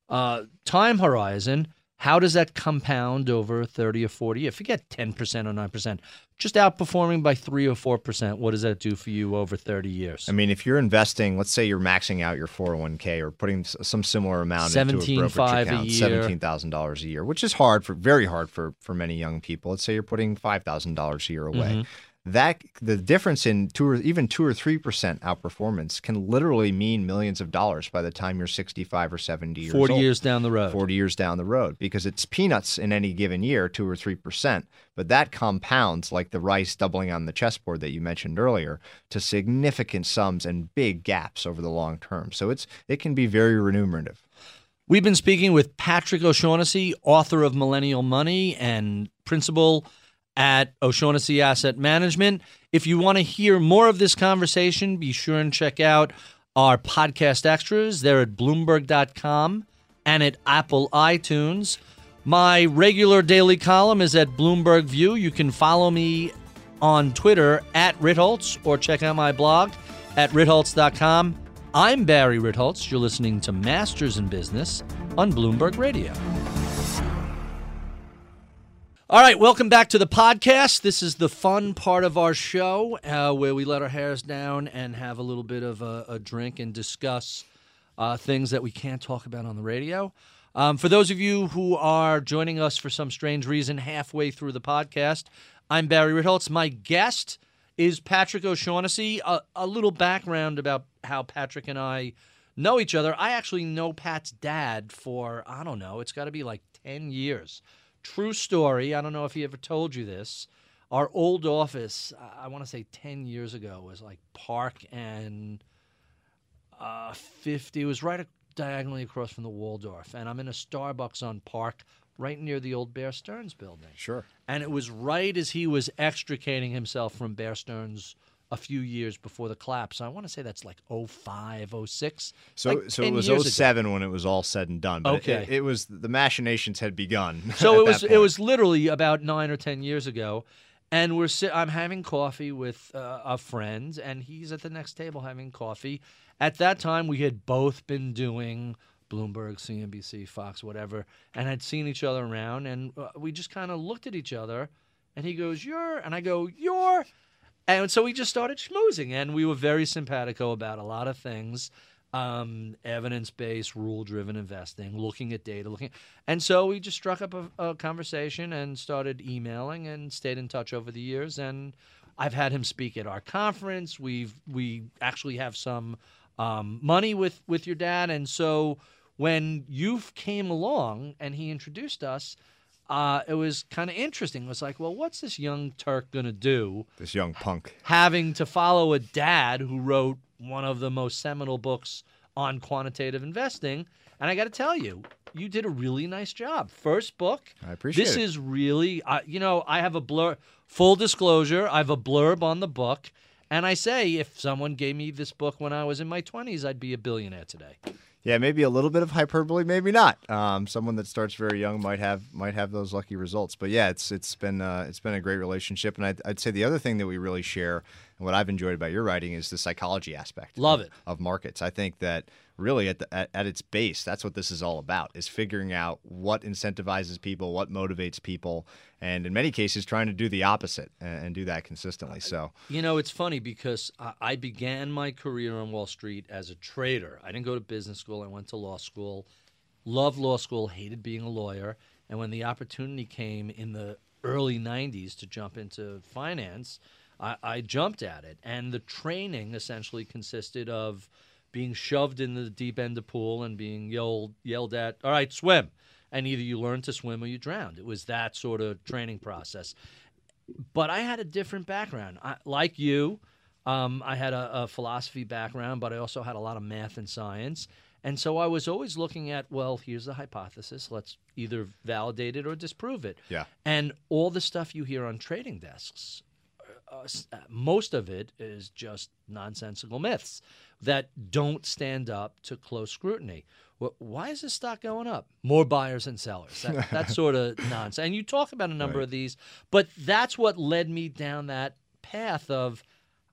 time horizon. How does that compound over 30 or 40 years? Forget 10% or 9%. Just outperforming by 3 or 4%, what does that do for you over 30 years? I mean, if you're investing, let's say you're maxing out your 401k or putting some similar amount into a brokerage $17,500 account, a year. $17,000 a year, which is very hard for many young people. Let's say you're putting $5,000 a year away. The difference in 2 or 3% outperformance can literally mean millions of dollars by the time you're 65 or 70 years old. 40 years down the road. 40 years down the road, because it's peanuts in any given year, 2 or 3%, but that compounds like the rice doubling on the chessboard that you mentioned earlier to significant sums and big gaps over the long term. So it can be very remunerative. We've been speaking with Patrick O'Shaughnessy, author of Millennial Money and principal at O'Shaughnessy Asset Management. If you want to hear more of this conversation, be sure and check out our podcast extras. They're at Bloomberg.com and at Apple iTunes. My regular daily column is at Bloomberg View. You can follow me on Twitter at Ritholtz or check out my blog at Ritholtz.com. I'm Barry Ritholtz. You're listening to Masters in Business on Bloomberg Radio. All right, welcome back to the podcast. This is the fun part of our show where we let our hairs down and have a little bit of a drink and discuss things that we can't talk about on the radio. For those of you who are joining us for some strange reason halfway through the podcast, I'm Barry Ritholtz. My guest is Patrick O'Shaughnessy. A little background about how Patrick and I know each other. I actually know Pat's dad for, I don't know, it's got to be like 10 years. True story. I don't know if he ever told you this. Our old office, I want to say 10 years ago, was like Park and 50. It was right diagonally across from the Waldorf. And I'm in a Starbucks on Park right near the old Bear Stearns building. Sure. And it was right as he was extricating himself from Bear Stearns a few years before the collapse. So I want to say that's like 05, 06. So like it 10 was years ago. 07 when it was all said and done. But Okay. it was the machinations had begun. So at that it point. was literally about 9 or 10 years ago, and I'm having coffee with a friend, and he's at the next table having coffee. At that time, we had both been doing Bloomberg, CNBC, Fox, whatever, and had seen each other around, and we just kind of looked at each other, and he goes, "You're," and I go, "You're," and so we just started schmoozing, and we were very simpatico about a lot of things. evidence-based, rule-driven investing, looking at data, and so we just struck up a conversation and started emailing and stayed in touch over the years. And I've had him speak at our conference. We actually have some money with your dad, and so when you came along and he introduced us, it was kind of interesting. It was like, well, what's this young Turk going to do? This young punk. Having to follow a dad who wrote one of the most seminal books on quantitative investing. And I got to tell you, you did a really nice job. First book. I appreciate it. This is really, I have a blurb. Full disclosure, I have a blurb on the book. And I say, if someone gave me this book when I was in my 20s, I'd be a billionaire today. Yeah, maybe a little bit of hyperbole, maybe not. Someone that starts very young might have those lucky results. But yeah, it's been a great relationship, and I'd say the other thing that we really share and what I've enjoyed about your writing is the psychology aspect. Love it. Of markets. I think that really at its base, that's what this is all about: is figuring out what incentivizes people, what motivates people, and in many cases, trying to do the opposite and do that consistently. So it's funny because I began my career on Wall Street as a trader. I didn't go to business school. I went to law school. Loved law school. Hated being a lawyer. And when the opportunity came in the early 90s to jump into finance, I jumped at it. And the training essentially consisted of being shoved in the deep end of the pool and being yelled at, all right, swim. And either you learned to swim or you drowned. It was that sort of training process. But I had a different background. Like you, I had a philosophy background, but I also had a lot of math and science. And so I was always looking at, well, here's the hypothesis. Let's either validate it or disprove it. Yeah. And all the stuff you hear on trading desks, most of it is just nonsensical myths that don't stand up to close scrutiny. Well, why is this stock going up? More buyers and sellers. That sort of nonsense. And you talk about a number of these, but that's what led me down that path of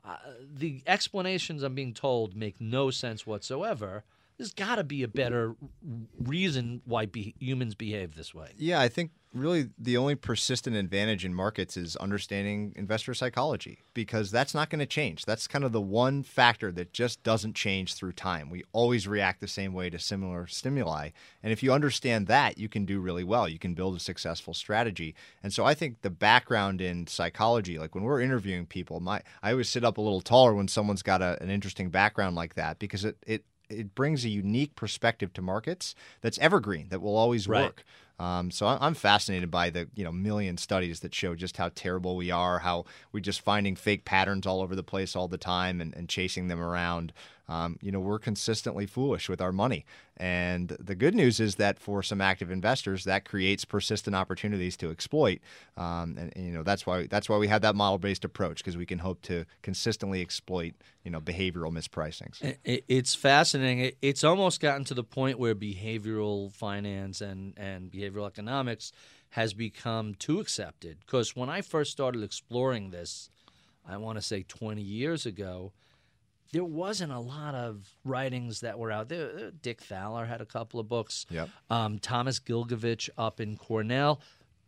the explanations I'm being told make no sense whatsoever. There's got to be a better reason why humans behave this way. Yeah, I think really the only persistent advantage in markets is understanding investor psychology, because that's not going to change. That's kind of the one factor that just doesn't change through time. We always react the same way to similar stimuli. And if you understand that, you can do really well. You can build a successful strategy. And so I think the background in psychology, like when we're interviewing people, I always sit up a little taller when someone's got an interesting background like that, because it brings a unique perspective to markets that's evergreen, that will always work. So I'm fascinated by the million studies that show just how terrible we are, how we're just finding fake patterns all over the place all the time and chasing them around. We're consistently foolish with our money. And the good news is that for some active investors, that creates persistent opportunities to exploit. That's why we have that model-based approach, because we can hope to consistently exploit behavioral mispricings. It's fascinating. It's almost gotten to the point where behavioral finance and behavioral economics has become too accepted. Because when I first started exploring this, I want to say 20 years ago, there wasn't a lot of writings that were out there. Dick Thaler had a couple of books. Yep. Thomas Gilgovich up in Cornell.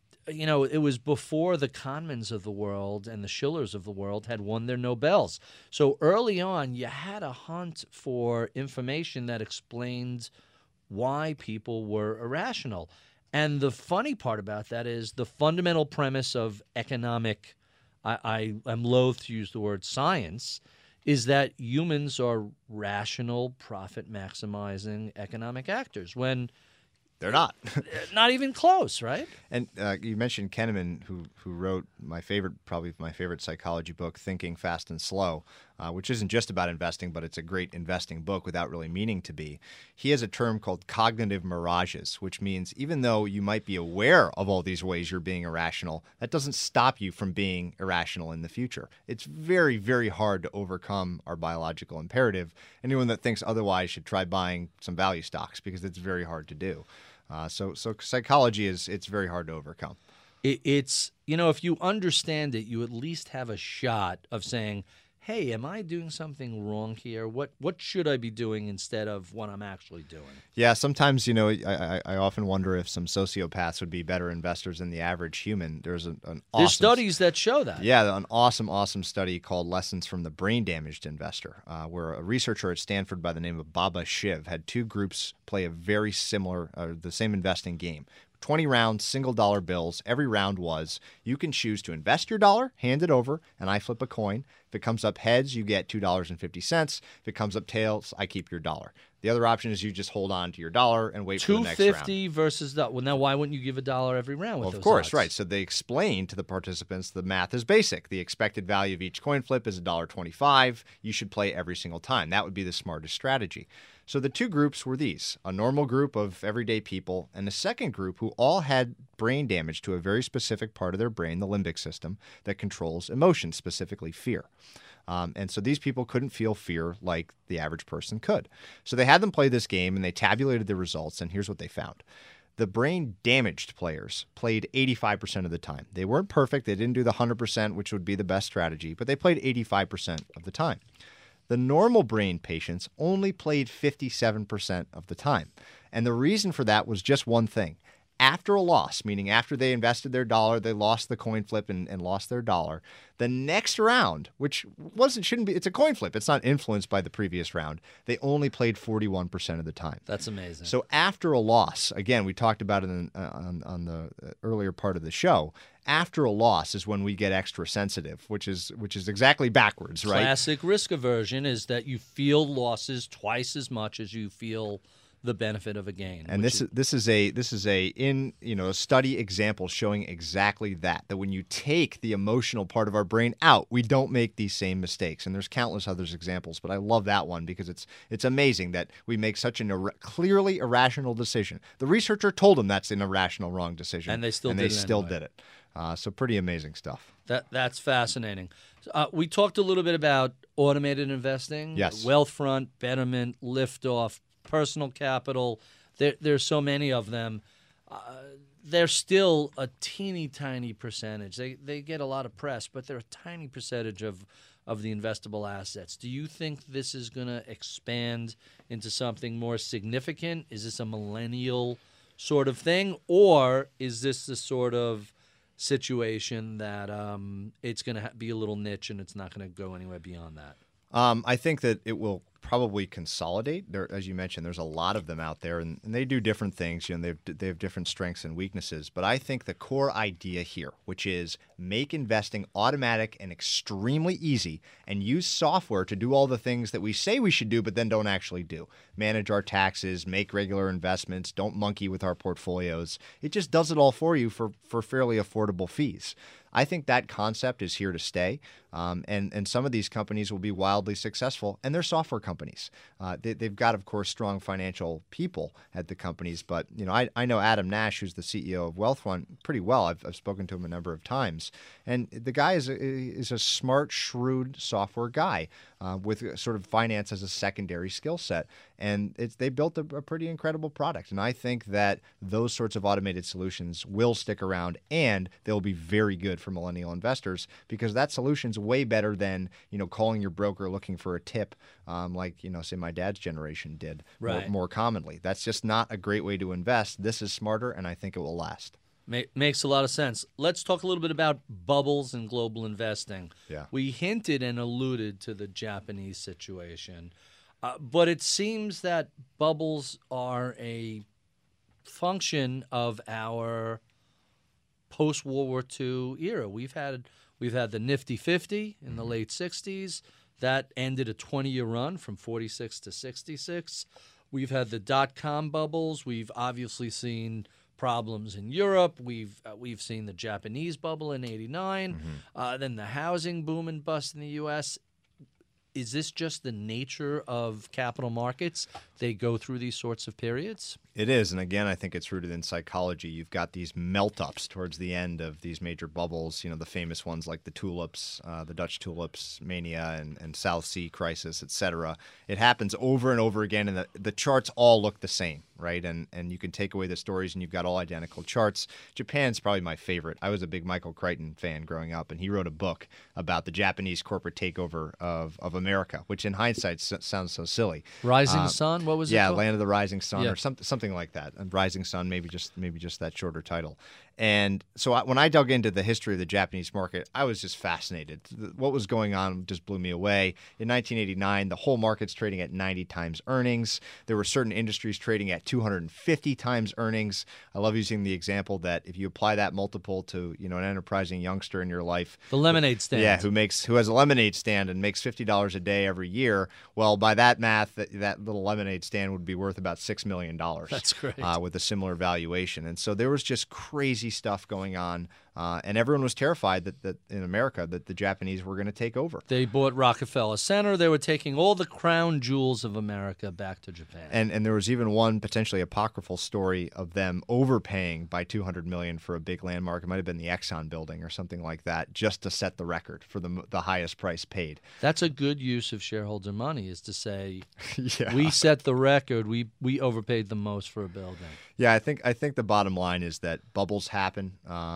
It was before the Kahnemans of the world and the Schillers of the world had won their Nobels. So early on, you had a hunt for information that explained why people were irrational. And the funny part about that is the fundamental premise of economic, I'm loath to use the word science, is that humans are rational, probit-maximizing economic actors, when they're not. Not even close, right? And you mentioned Kahneman, who wrote probably my favorite psychology book, Thinking Fast and Slow, which isn't just about investing, but it's a great investing book without really meaning to be. He has a term called cognitive mirages, which means even though you might be aware of all these ways you're being irrational, that doesn't stop you from being irrational in the future. It's very, very hard to overcome our biological imperative. Anyone that thinks otherwise should try buying some value stocks, because it's very hard to do. So psychology it's very hard to overcome. It's if you understand it, you at least have a shot of saying, hey, am I doing something wrong here? What should I be doing instead of what I'm actually doing? Yeah, sometimes, I often wonder if some sociopaths would be better investors than the average human. There's There's studies that show that. Yeah, an awesome study called Lessons from the Brain Damaged Investor, where a researcher at Stanford by the name of Baba Shiv had two groups play a very similar, the same investing game. 20 rounds, single dollar bills. Every round was, you can choose to invest your dollar, hand it over, and I flip a coin. If it comes up heads, you get $2.50. If it comes up tails, I keep your dollar. The other option is you just hold on to your dollar and wait for the next round. $2.50 versus that. Well, now why wouldn't you give $1 every round with those Of course, odds? right. So they explain to the participants the math is basic. The expected value of each coin flip is $1.25. You should play every single time. That would be the smartest strategy. So the two groups were these: a normal group of everyday people and a second group who all had brain damage to a very specific part of their brain, the limbic system, that controls emotions, specifically fear. And so these people couldn't feel fear like the average person could. So they had them play this game and they tabulated the results, and here's what they found. The brain damaged players played 85% of the time. They weren't perfect. They didn't do the 100%, which would be the best strategy, but they played 85% of the time. The normal brain patients only played 57% of the time. And the reason for that was just one thing. After a loss, meaning after they invested their dollar, they lost the coin flip and lost their dollar, the next round, which shouldn't be, it's a coin flip. It's not influenced by the previous round. They only played 41% of the time. That's amazing. So after a loss, again, we talked about it on the earlier part of the show. After a loss is when we get extra sensitive, which is exactly backwards, right? Classic risk aversion is that you feel losses twice as much as you feel the benefit of a gain. And this is a study example showing exactly that when you take the emotional part of our brain out, we don't make these same mistakes. And there's countless other examples, but I love that one because it's amazing that we make such an clearly irrational decision. The researcher told them that's an irrational, wrong decision, and they still did it. So pretty amazing stuff. That's fascinating. We talked a little bit about automated investing, yes, Wealthfront, Betterment, Liftoff, Personal Capital. There's so many of them. They're still a teeny tiny percentage. They get a lot of press, but they're a tiny percentage of the investable assets. Do you think this is going to expand into something more significant? Is this a millennial sort of thing, or is this the sort of situation that it's going to be a little niche and it's not going to go anywhere beyond that? I think that it will probably consolidate. There, as you mentioned, there's a lot of them out there, and they do different things. They have different strengths and weaknesses. But I think the core idea here, which is make investing automatic and extremely easy, and use software to do all the things that we say we should do, but then don't actually do. Manage our taxes, make regular investments, don't monkey with our portfolios. It just does it all for you for fairly affordable fees. I think that concept is here to stay, and some of these companies will be wildly successful, and they're software companies. They've got, of course, strong financial people at the companies, but I know Adam Nash, who's the CEO of Wealthfront, pretty well. I've spoken to him a number of times, and the guy is a smart, shrewd software guy with sort of finance as a secondary skill set, and they built a pretty incredible product. And I think that those sorts of automated solutions will stick around, and they'll be very good for millennial investors because that solution's way better than calling your broker looking for a tip, like say my dad's generation did more commonly. That's just not a great way to invest. This is smarter, and I think it will last. Makes a lot of sense. Let's talk a little bit about bubbles and global investing. Yeah. We hinted and alluded to the Japanese situation, but it seems that bubbles are a function of our post-World War II era. We've had the Nifty 50 in the late 60s. That ended a 20-year run from 46 to 66. We've had the dot-com bubbles. We've obviously seen problems in Europe. We've seen the Japanese bubble in '89. Then the housing boom and bust in the U.S. is this just the nature of capital markets? They go through these sorts of periods? It is, and again, I think it's rooted in psychology. You've got these melt-ups towards the end of these major bubbles, the famous ones like the tulips, the Dutch tulips mania and South Sea crisis, etc. It happens over and over again, and the charts all look the same, right? And you can take away the stories, and you've got all identical charts. Japan's probably my favorite. I was a big Michael Crichton fan growing up, and he wrote a book about the Japanese corporate takeover of America, which in hindsight sounds so silly. Rising Sun, what was it called? Yeah, Land of the Rising Sun, Yeah. or something like that. And Rising Sun, maybe just that shorter title. And so when I dug into the history of the Japanese market, I was just fascinated. What was going on just blew me away. In 1989, the whole market's trading at 90 times earnings. There were certain industries trading at 250 times earnings. I love using the example that if you apply that multiple to an enterprising youngster in your life, The lemonade stand. yeah, who has a lemonade stand and makes $50 a day every year. Well, by that math, that little lemonade stand would be worth about $6 million. That's great. With a similar valuation. And so there was just crazy stuff going on, and everyone was terrified that in America that the Japanese were going to take over. They bought Rockefeller Center. They were taking all the crown jewels of America back to Japan. And there was even one potentially apocryphal story of them overpaying by $200 million for a big landmark. It might have been the Exxon building or something like that, just to set the record for the highest price paid. That's a good use of shareholder money, is to say, Yeah. we set the record. We overpaid the most for a building. Yeah, I think the bottom line is that bubbles happen.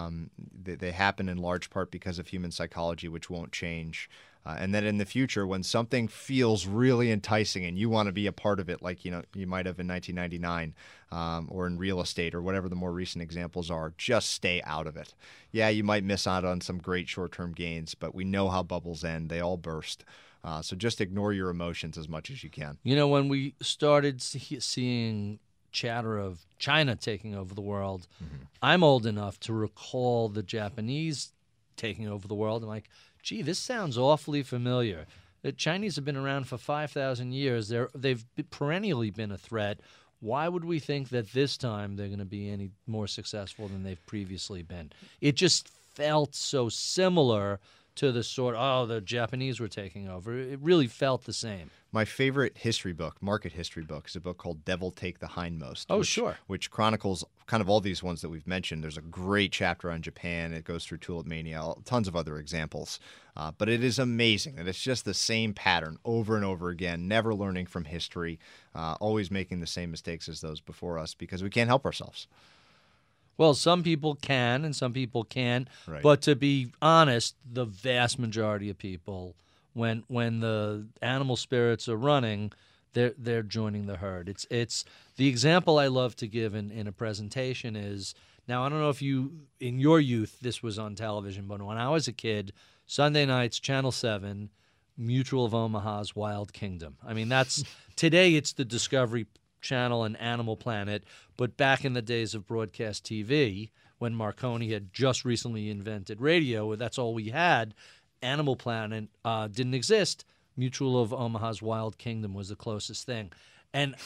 They happen in large part because of human psychology, which won't change. And that in the future, when something feels really enticing and you want to be a part of it, like you might have in 1999, or in real estate or whatever the more recent examples are, just stay out of it. Yeah, you might miss out on some great short-term gains, but we know how bubbles end; they all burst. So just ignore your emotions as much as you can. When we started seeing chatter of China taking over the world, I'm old enough to recall the Japanese taking over the world. I'm like, gee, this sounds awfully familiar. The Chinese have been around for 5,000 years. They've perennially been a threat. Why would we think that this time they're going to be any more successful than they've previously been? It just felt so similar to the Japanese were taking over. It really felt the same. My favorite history book, market history book, is a book called Devil Take the Hindmost. Oh, sure. Which chronicles kind of all these ones that we've mentioned. There's a great chapter on Japan. It goes through Tulip Mania, tons of other examples. But it is amazing that it's just the same pattern over and over again, never learning from history, always making the same mistakes as those before us because we can't help ourselves. Well, some people can and some people can't. Right. But to be honest, the vast majority of people, when the animal spirits are running, they're joining the herd. It's the example I love to give in a presentation is, now I don't know if you in your youth this was on television, but when I was a kid, Sunday nights, Channel 7, Mutual of Omaha's Wild Kingdom. I mean, that's today it's the Discovery Channel and Animal Planet, but back in the days of broadcast TV, when Marconi had just recently invented radio, that's all we had. Animal Planet didn't exist. Mutual of Omaha's Wild Kingdom was the closest thing. And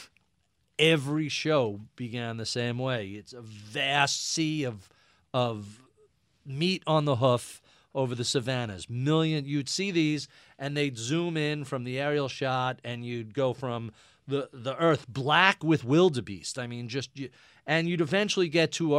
every show began the same way. It's a vast sea of meat on the hoof over the savannas. You'd see these, and they'd zoom in from the aerial shot, and you'd go from the earth black with wildebeest. I mean, and you'd eventually get to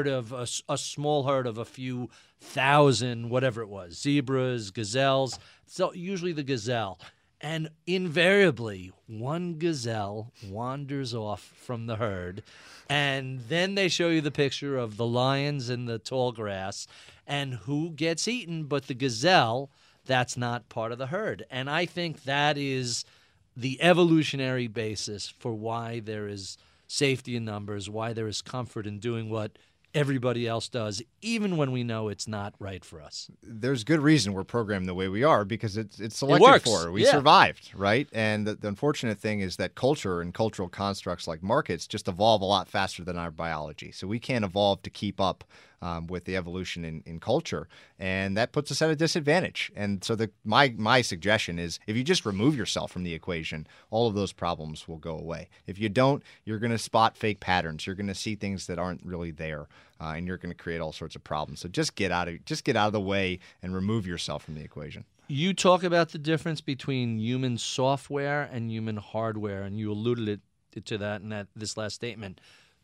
a small herd of a few thousand, whatever it was, zebras, gazelles. So usually the gazelle. And invariably, one gazelle wanders off from the herd, and then they show you the picture of the lions in the tall grass, and who gets eaten but the gazelle that's not part of the herd. And I think that is the evolutionary basis for why there is safety in numbers, why there is comfort in doing what everybody else does, even when we know it's not right for us. There's good reason we're programmed the way we are because it's selected works. for. We Yeah. survived, right? And the unfortunate thing is that culture and cultural constructs like markets just evolve a lot faster than our biology. So we can't evolve to keep up with the evolution in culture, and that puts us at a disadvantage. And so my suggestion is if you just remove yourself from the equation, all of those problems will go away. If you don't, you're going to spot fake patterns. You're going to see things that aren't really there, and you're going to create all sorts of problems. So just get out of the way and remove yourself from the equation. You talk about the difference between human software and human hardware, and you alluded to that in this last statement.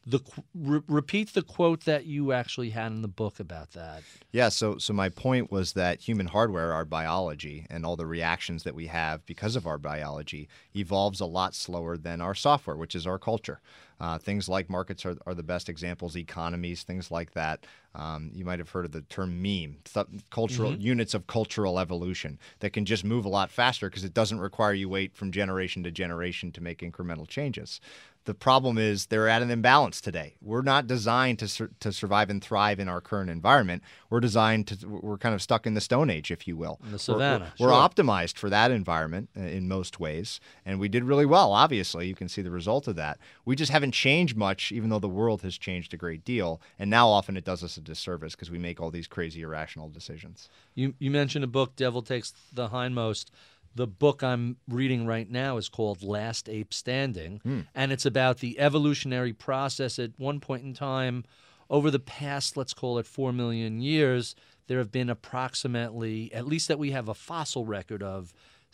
Repeat the quote that you actually had in the book about that. Yeah, so my point was that human hardware, our biology, and all the reactions that we have because of our biology evolves a lot slower than our software, which is our culture. Things like markets are the best examples, economies, things like that. You might have heard of the term meme, cultural units of cultural evolution that can just move a lot faster because it doesn't require you wait from generation to generation to make incremental changes. The problem is they're at an imbalance today. We're not designed to survive and thrive in our current environment. We're kind of stuck in the Stone Age, if you will. In the savannah. We're optimized for that environment in most ways, and we did really well, obviously. You can see the result of that. We just haven't changed much, even though the world has changed a great deal, and now often it does us a disservice because we make all these crazy, irrational decisions. You mentioned a book, Devil Takes the Hindmost. The book I'm reading right now is called Last Ape Standing, and it's about the evolutionary process. At one point in time, over the past, let's call it 4 million years, there have been approximately, at least that we have a fossil record of,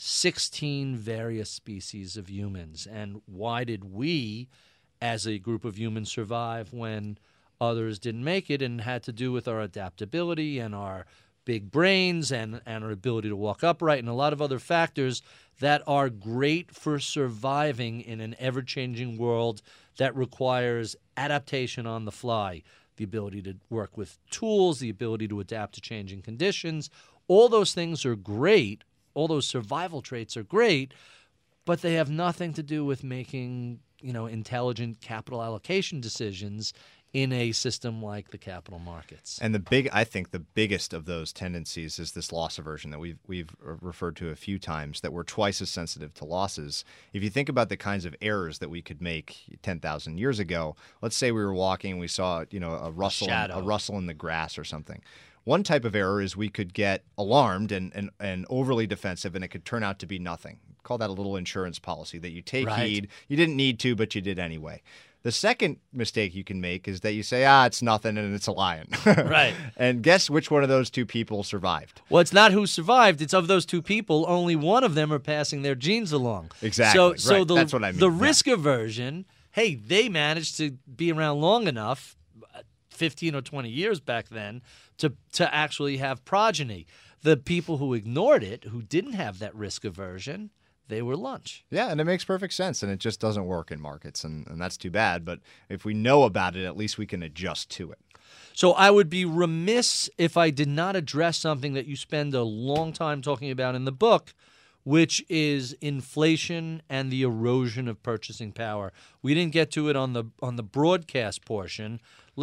16 various species of humans. And why did we, as a group of humans, survive when others didn't make it? And had to do with our adaptability and our big brains and our ability to walk upright and a lot of other factors that are great for surviving in an ever-changing world that requires adaptation on the fly, the ability to work with tools, the ability to adapt to changing conditions. All those things are great. All those survival traits are great, but they have nothing to do with making, intelligent capital allocation decisions in a system like the capital markets. And I think the biggest of those tendencies is this loss aversion that we've referred to a few times, that we're twice as sensitive to losses. If you think about the kinds of errors that we could make 10,000 years ago, let's say we were walking and we saw, a rustle in the grass or something. One type of error is we could get alarmed and overly defensive, and it could turn out to be nothing. Call that a little insurance policy that you take heed. You didn't need to, but you did anyway. The second mistake you can make is that you say, it's nothing and it's a lion. Right. And guess which one of those two people survived? Well, it's not who survived. It's of those two people, only one of them are passing their genes along. Exactly. So that's what I mean. The risk aversion, hey, they managed to be around long enough, 15 or 20 years back then, to actually have progeny. The people who ignored it, who didn't have that risk aversion, they were lunch. Yeah, and it makes perfect sense, and it just doesn't work in markets, and that's too bad. But if we know about it, at least we can adjust to it. So I would be remiss if I did not address something that you spend a long time talking about in the book, which is inflation and the erosion of purchasing power. We didn't get to it on the broadcast portion.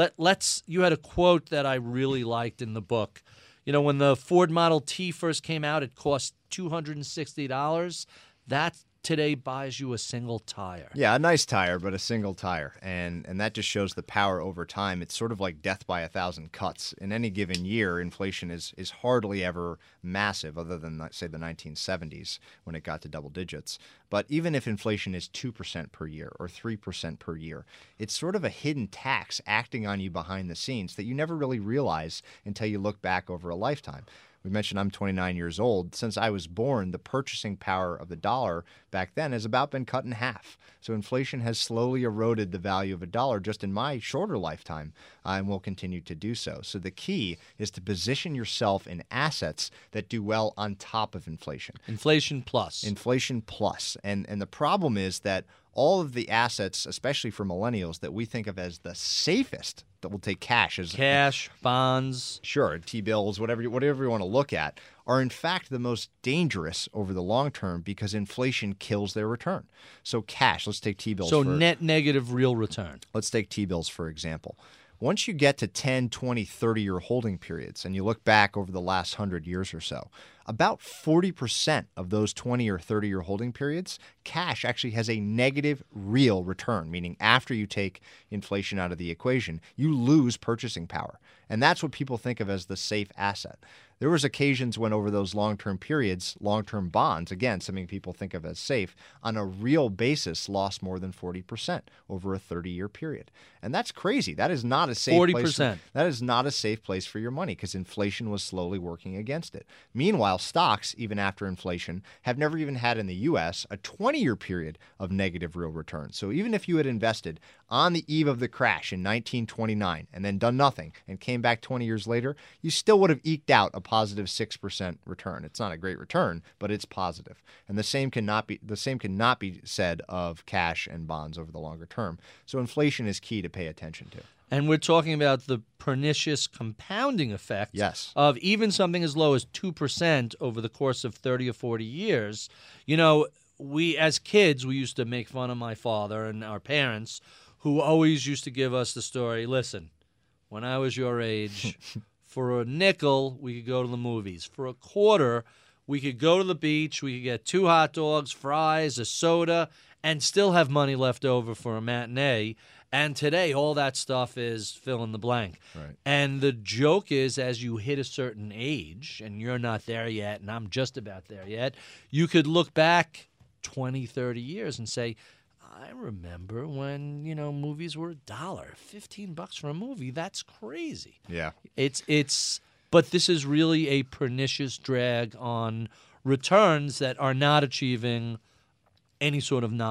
You had a quote that I really liked in the book. When the Ford Model T first came out, it cost $260. That today buys you a single tire. Yeah, a nice tire, but a single tire. And that just shows the power over time. It's sort of like death by 1,000 cuts. In any given year, inflation is hardly ever massive, other than, say, the 1970s when it got to double digits. But even if inflation is 2% per year or 3% per year, it's sort of a hidden tax acting on you behind the scenes that you never really realize until you look back over a lifetime. We mentioned I'm 29 years old. Since I was born, the purchasing power of the dollar back then has about been cut in half. So inflation has slowly eroded the value of a dollar just in my shorter lifetime, and will continue to do so. So the key is to position yourself in assets that do well on top of inflation. Inflation plus. Inflation plus. And the problem is that all of the assets, especially for millennials, that we think of as the safest, that will take cash, bonds, sure, T-bills, whatever you want to look at, are in fact the most dangerous over the long term because inflation kills their return. So cash, let's take T-bills. So net negative real return. Let's take T-bills, for example. Once you get to 10, 20, 30-year holding periods, and you look back over the last 100 years or so, about 40% of those 20 or 30-year holding periods, cash actually has a negative real return, meaning after you take inflation out of the equation, you lose purchasing power. And that's what people think of as the safe asset. There was occasions when over those long-term periods, long-term bonds, again, something people think of as safe, on a real basis lost more than 40% over a 30-year period. And that's crazy. That is not a safe 40%. place. That is not a safe place for your money because inflation was slowly working against it. Meanwhile, stocks, even after inflation, have never even had in the U.S. a 20-year period of negative real returns. So even if you had invested on the eve of the crash in 1929 and then done nothing and came back 20 years later, you still would have eked out a positive 6% return. It's not a great return, but it's positive. And the same cannot be said of cash and bonds over the longer term. So inflation is key to pay attention to. And we're talking about the pernicious compounding effect of even something as low as 2% over the course of 30 or 40 years. You know, we as kids, we used to make fun of my father and our parents who always used to give us the story, listen, when I was your age, for a nickel, we could go to the movies. For a quarter, we could go to the beach, we could get 2 hot dogs, fries, a soda, and still have money left over for a matinee. And today, all that stuff is fill in the blank. Right. And the joke is, as you hit a certain age, and you're not there yet, and I'm just about there yet, you could look back 20, 30 years and say, I remember when, movies were $1, $15 for a movie. That's crazy. Yeah. But this is really a pernicious drag on returns that are not achieving any sort of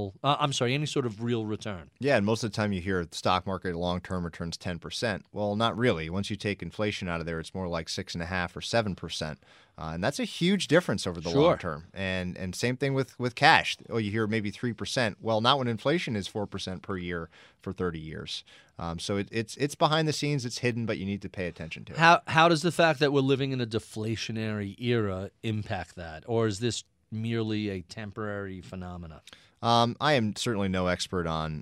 any sort of real return. Yeah, and most of the time you hear the stock market long-term returns 10%. Well, not really. Once you take inflation out of there, it's more like 6.5% or 7%. And that's a huge difference over the long term. And same thing with cash. Oh, you hear maybe 3%. Well, not when inflation is 4% per year for 30 years. So it's behind the scenes, it's hidden, but you need to pay attention to it. How does the fact that we're living in a deflationary era impact that? Or is this merely a temporary phenomena? I am certainly no expert on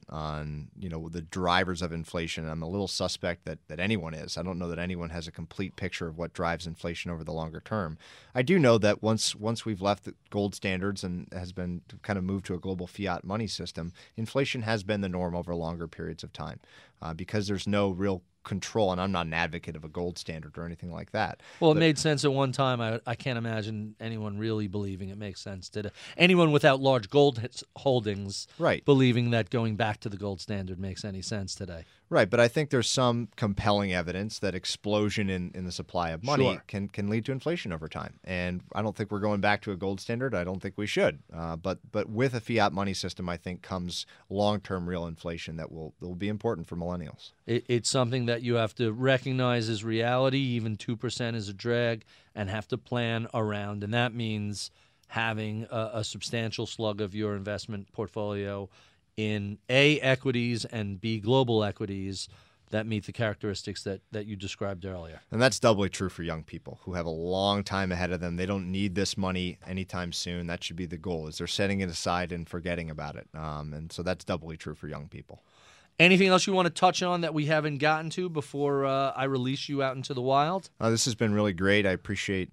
the drivers of inflation. I'm a little suspect that anyone is. I don't know that anyone has a complete picture of what drives inflation over the longer term. I do know that once we've left the gold standards and has been kind of moved to a global fiat money system, inflation has been the norm over longer periods of time because there's no real control, and I'm not an advocate of a gold standard or anything like that. Well, it made sense at one time. I can't imagine anyone really believing it makes sense today. Anyone without large gold holdings believing that going back to the gold standard makes any sense today. Right, but I think there's some compelling evidence that explosion in the supply of money can lead to inflation over time. And I don't think we're going back to a gold standard. I don't think we should. But with a fiat money system, I think comes long-term real inflation that will be important for millennials. It's something that you have to recognize as reality. Even 2% is a drag, and have to plan around. And that means having a substantial slug of your investment portfolio in A, equities, and B, global equities that meet the characteristics that you described earlier. And that's doubly true for young people who have a long time ahead of them. They don't need this money anytime soon. That should be the goal, is they're setting it aside and forgetting about it. And so that's doubly true for young people. Anything else you want to touch on that we haven't gotten to before I release you out into the wild? This has been really great. I appreciate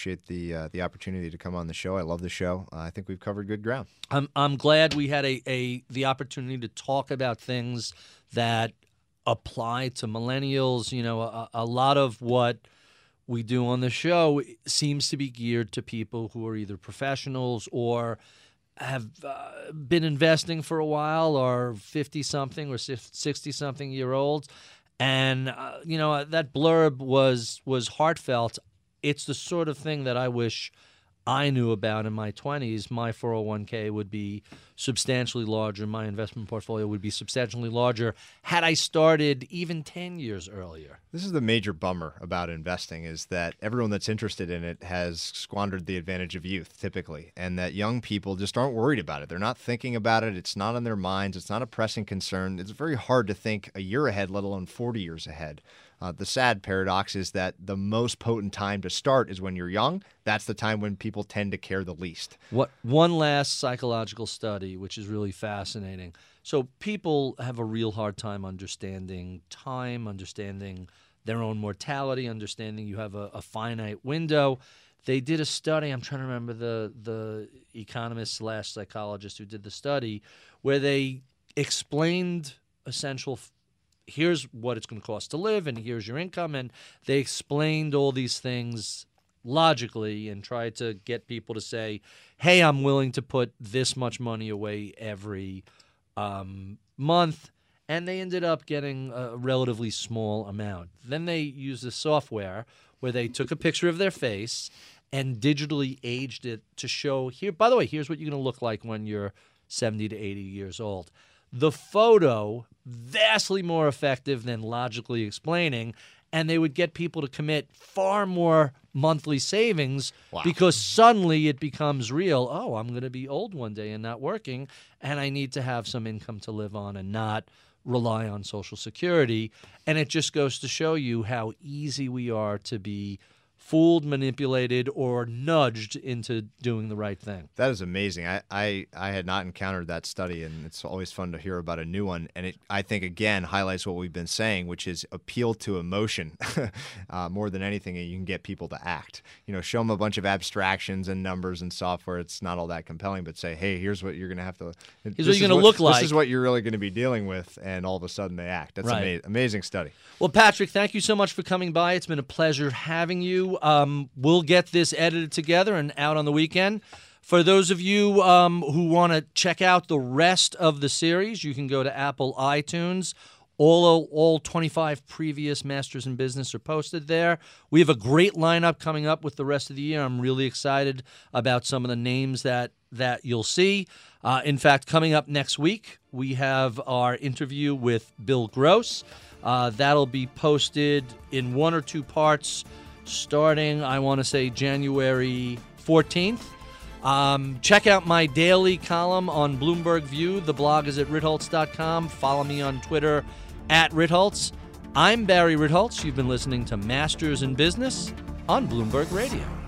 the opportunity to come on the show. I love the show. I think we've covered good ground. I'm glad we had the opportunity to talk about things that apply to millennials. A lot of what we do on the show seems to be geared to people who are either professionals or have been investing for a while, or 50-something or 60-something year olds. And, that blurb was heartfelt. It's the sort of thing that I wish I knew about in my 20s. My 401k would be substantially larger. My investment portfolio would be substantially larger had I started even 10 years earlier. This is the major bummer about investing, is that everyone that's interested in it has squandered the advantage of youth, typically, and that young people just aren't worried about it. They're not thinking about it. It's not on their minds. It's not a pressing concern. It's very hard to think a year ahead, let alone 40 years ahead. The sad paradox is that the most potent time to start is when you're young. That's the time when people tend to care the least. One last psychological study, which is really fascinating. So people have a real hard time understanding time, understanding their own mortality, understanding you have a finite window. They did a study, I'm trying to remember the economist/psychologist who did the study, where they explained essential here's what it's going to cost to live, and here's your income. And they explained all these things logically and tried to get people to say, hey, I'm willing to put this much money away every month. And they ended up getting a relatively small amount. Then they used a software where they took a picture of their face and digitally aged it to show here. By the way, here's what you're going to look like when you're 70 to 80 years old. The photo, vastly more effective than logically explaining, and they would get people to commit far more monthly savings because suddenly it becomes real. Oh, I'm going to be old one day and not working, and I need to have some income to live on and not rely on Social Security. And it just goes to show you how easy we are to be fooled, manipulated, or nudged into doing the right thing. That is amazing. I had not encountered that study, and it's always fun to hear about a new one. And it, I think, again, highlights what we've been saying, which is appeal to emotion more than anything, and you can get people to act. Show them a bunch of abstractions and numbers and software. It's not all that compelling, but say, hey, here's what you're going to have to – here's what you're going to look like. This is what you're really going to be dealing with, and all of a sudden they act. That's right. Amazing study. Well, Patrick, thank you so much for coming by. It's been a pleasure having you. We'll get this edited together and out on the weekend. For those of you who want to check out the rest of the series, you can go to Apple iTunes. All 25 previous Masters in Business are posted there. We have a great lineup coming up with the rest of the year. I'm really excited about some of the names that you'll see. In fact, coming up next week, we have our interview with Bill Gross. That'll be posted in 1 or 2 parts starting, I want to say, January 14th. Check out my daily column on Bloomberg View. The blog is at ritholtz.com. Follow me on Twitter at Ritholtz. I'm Barry Ritholtz. You've been listening to Masters in Business on Bloomberg Radio.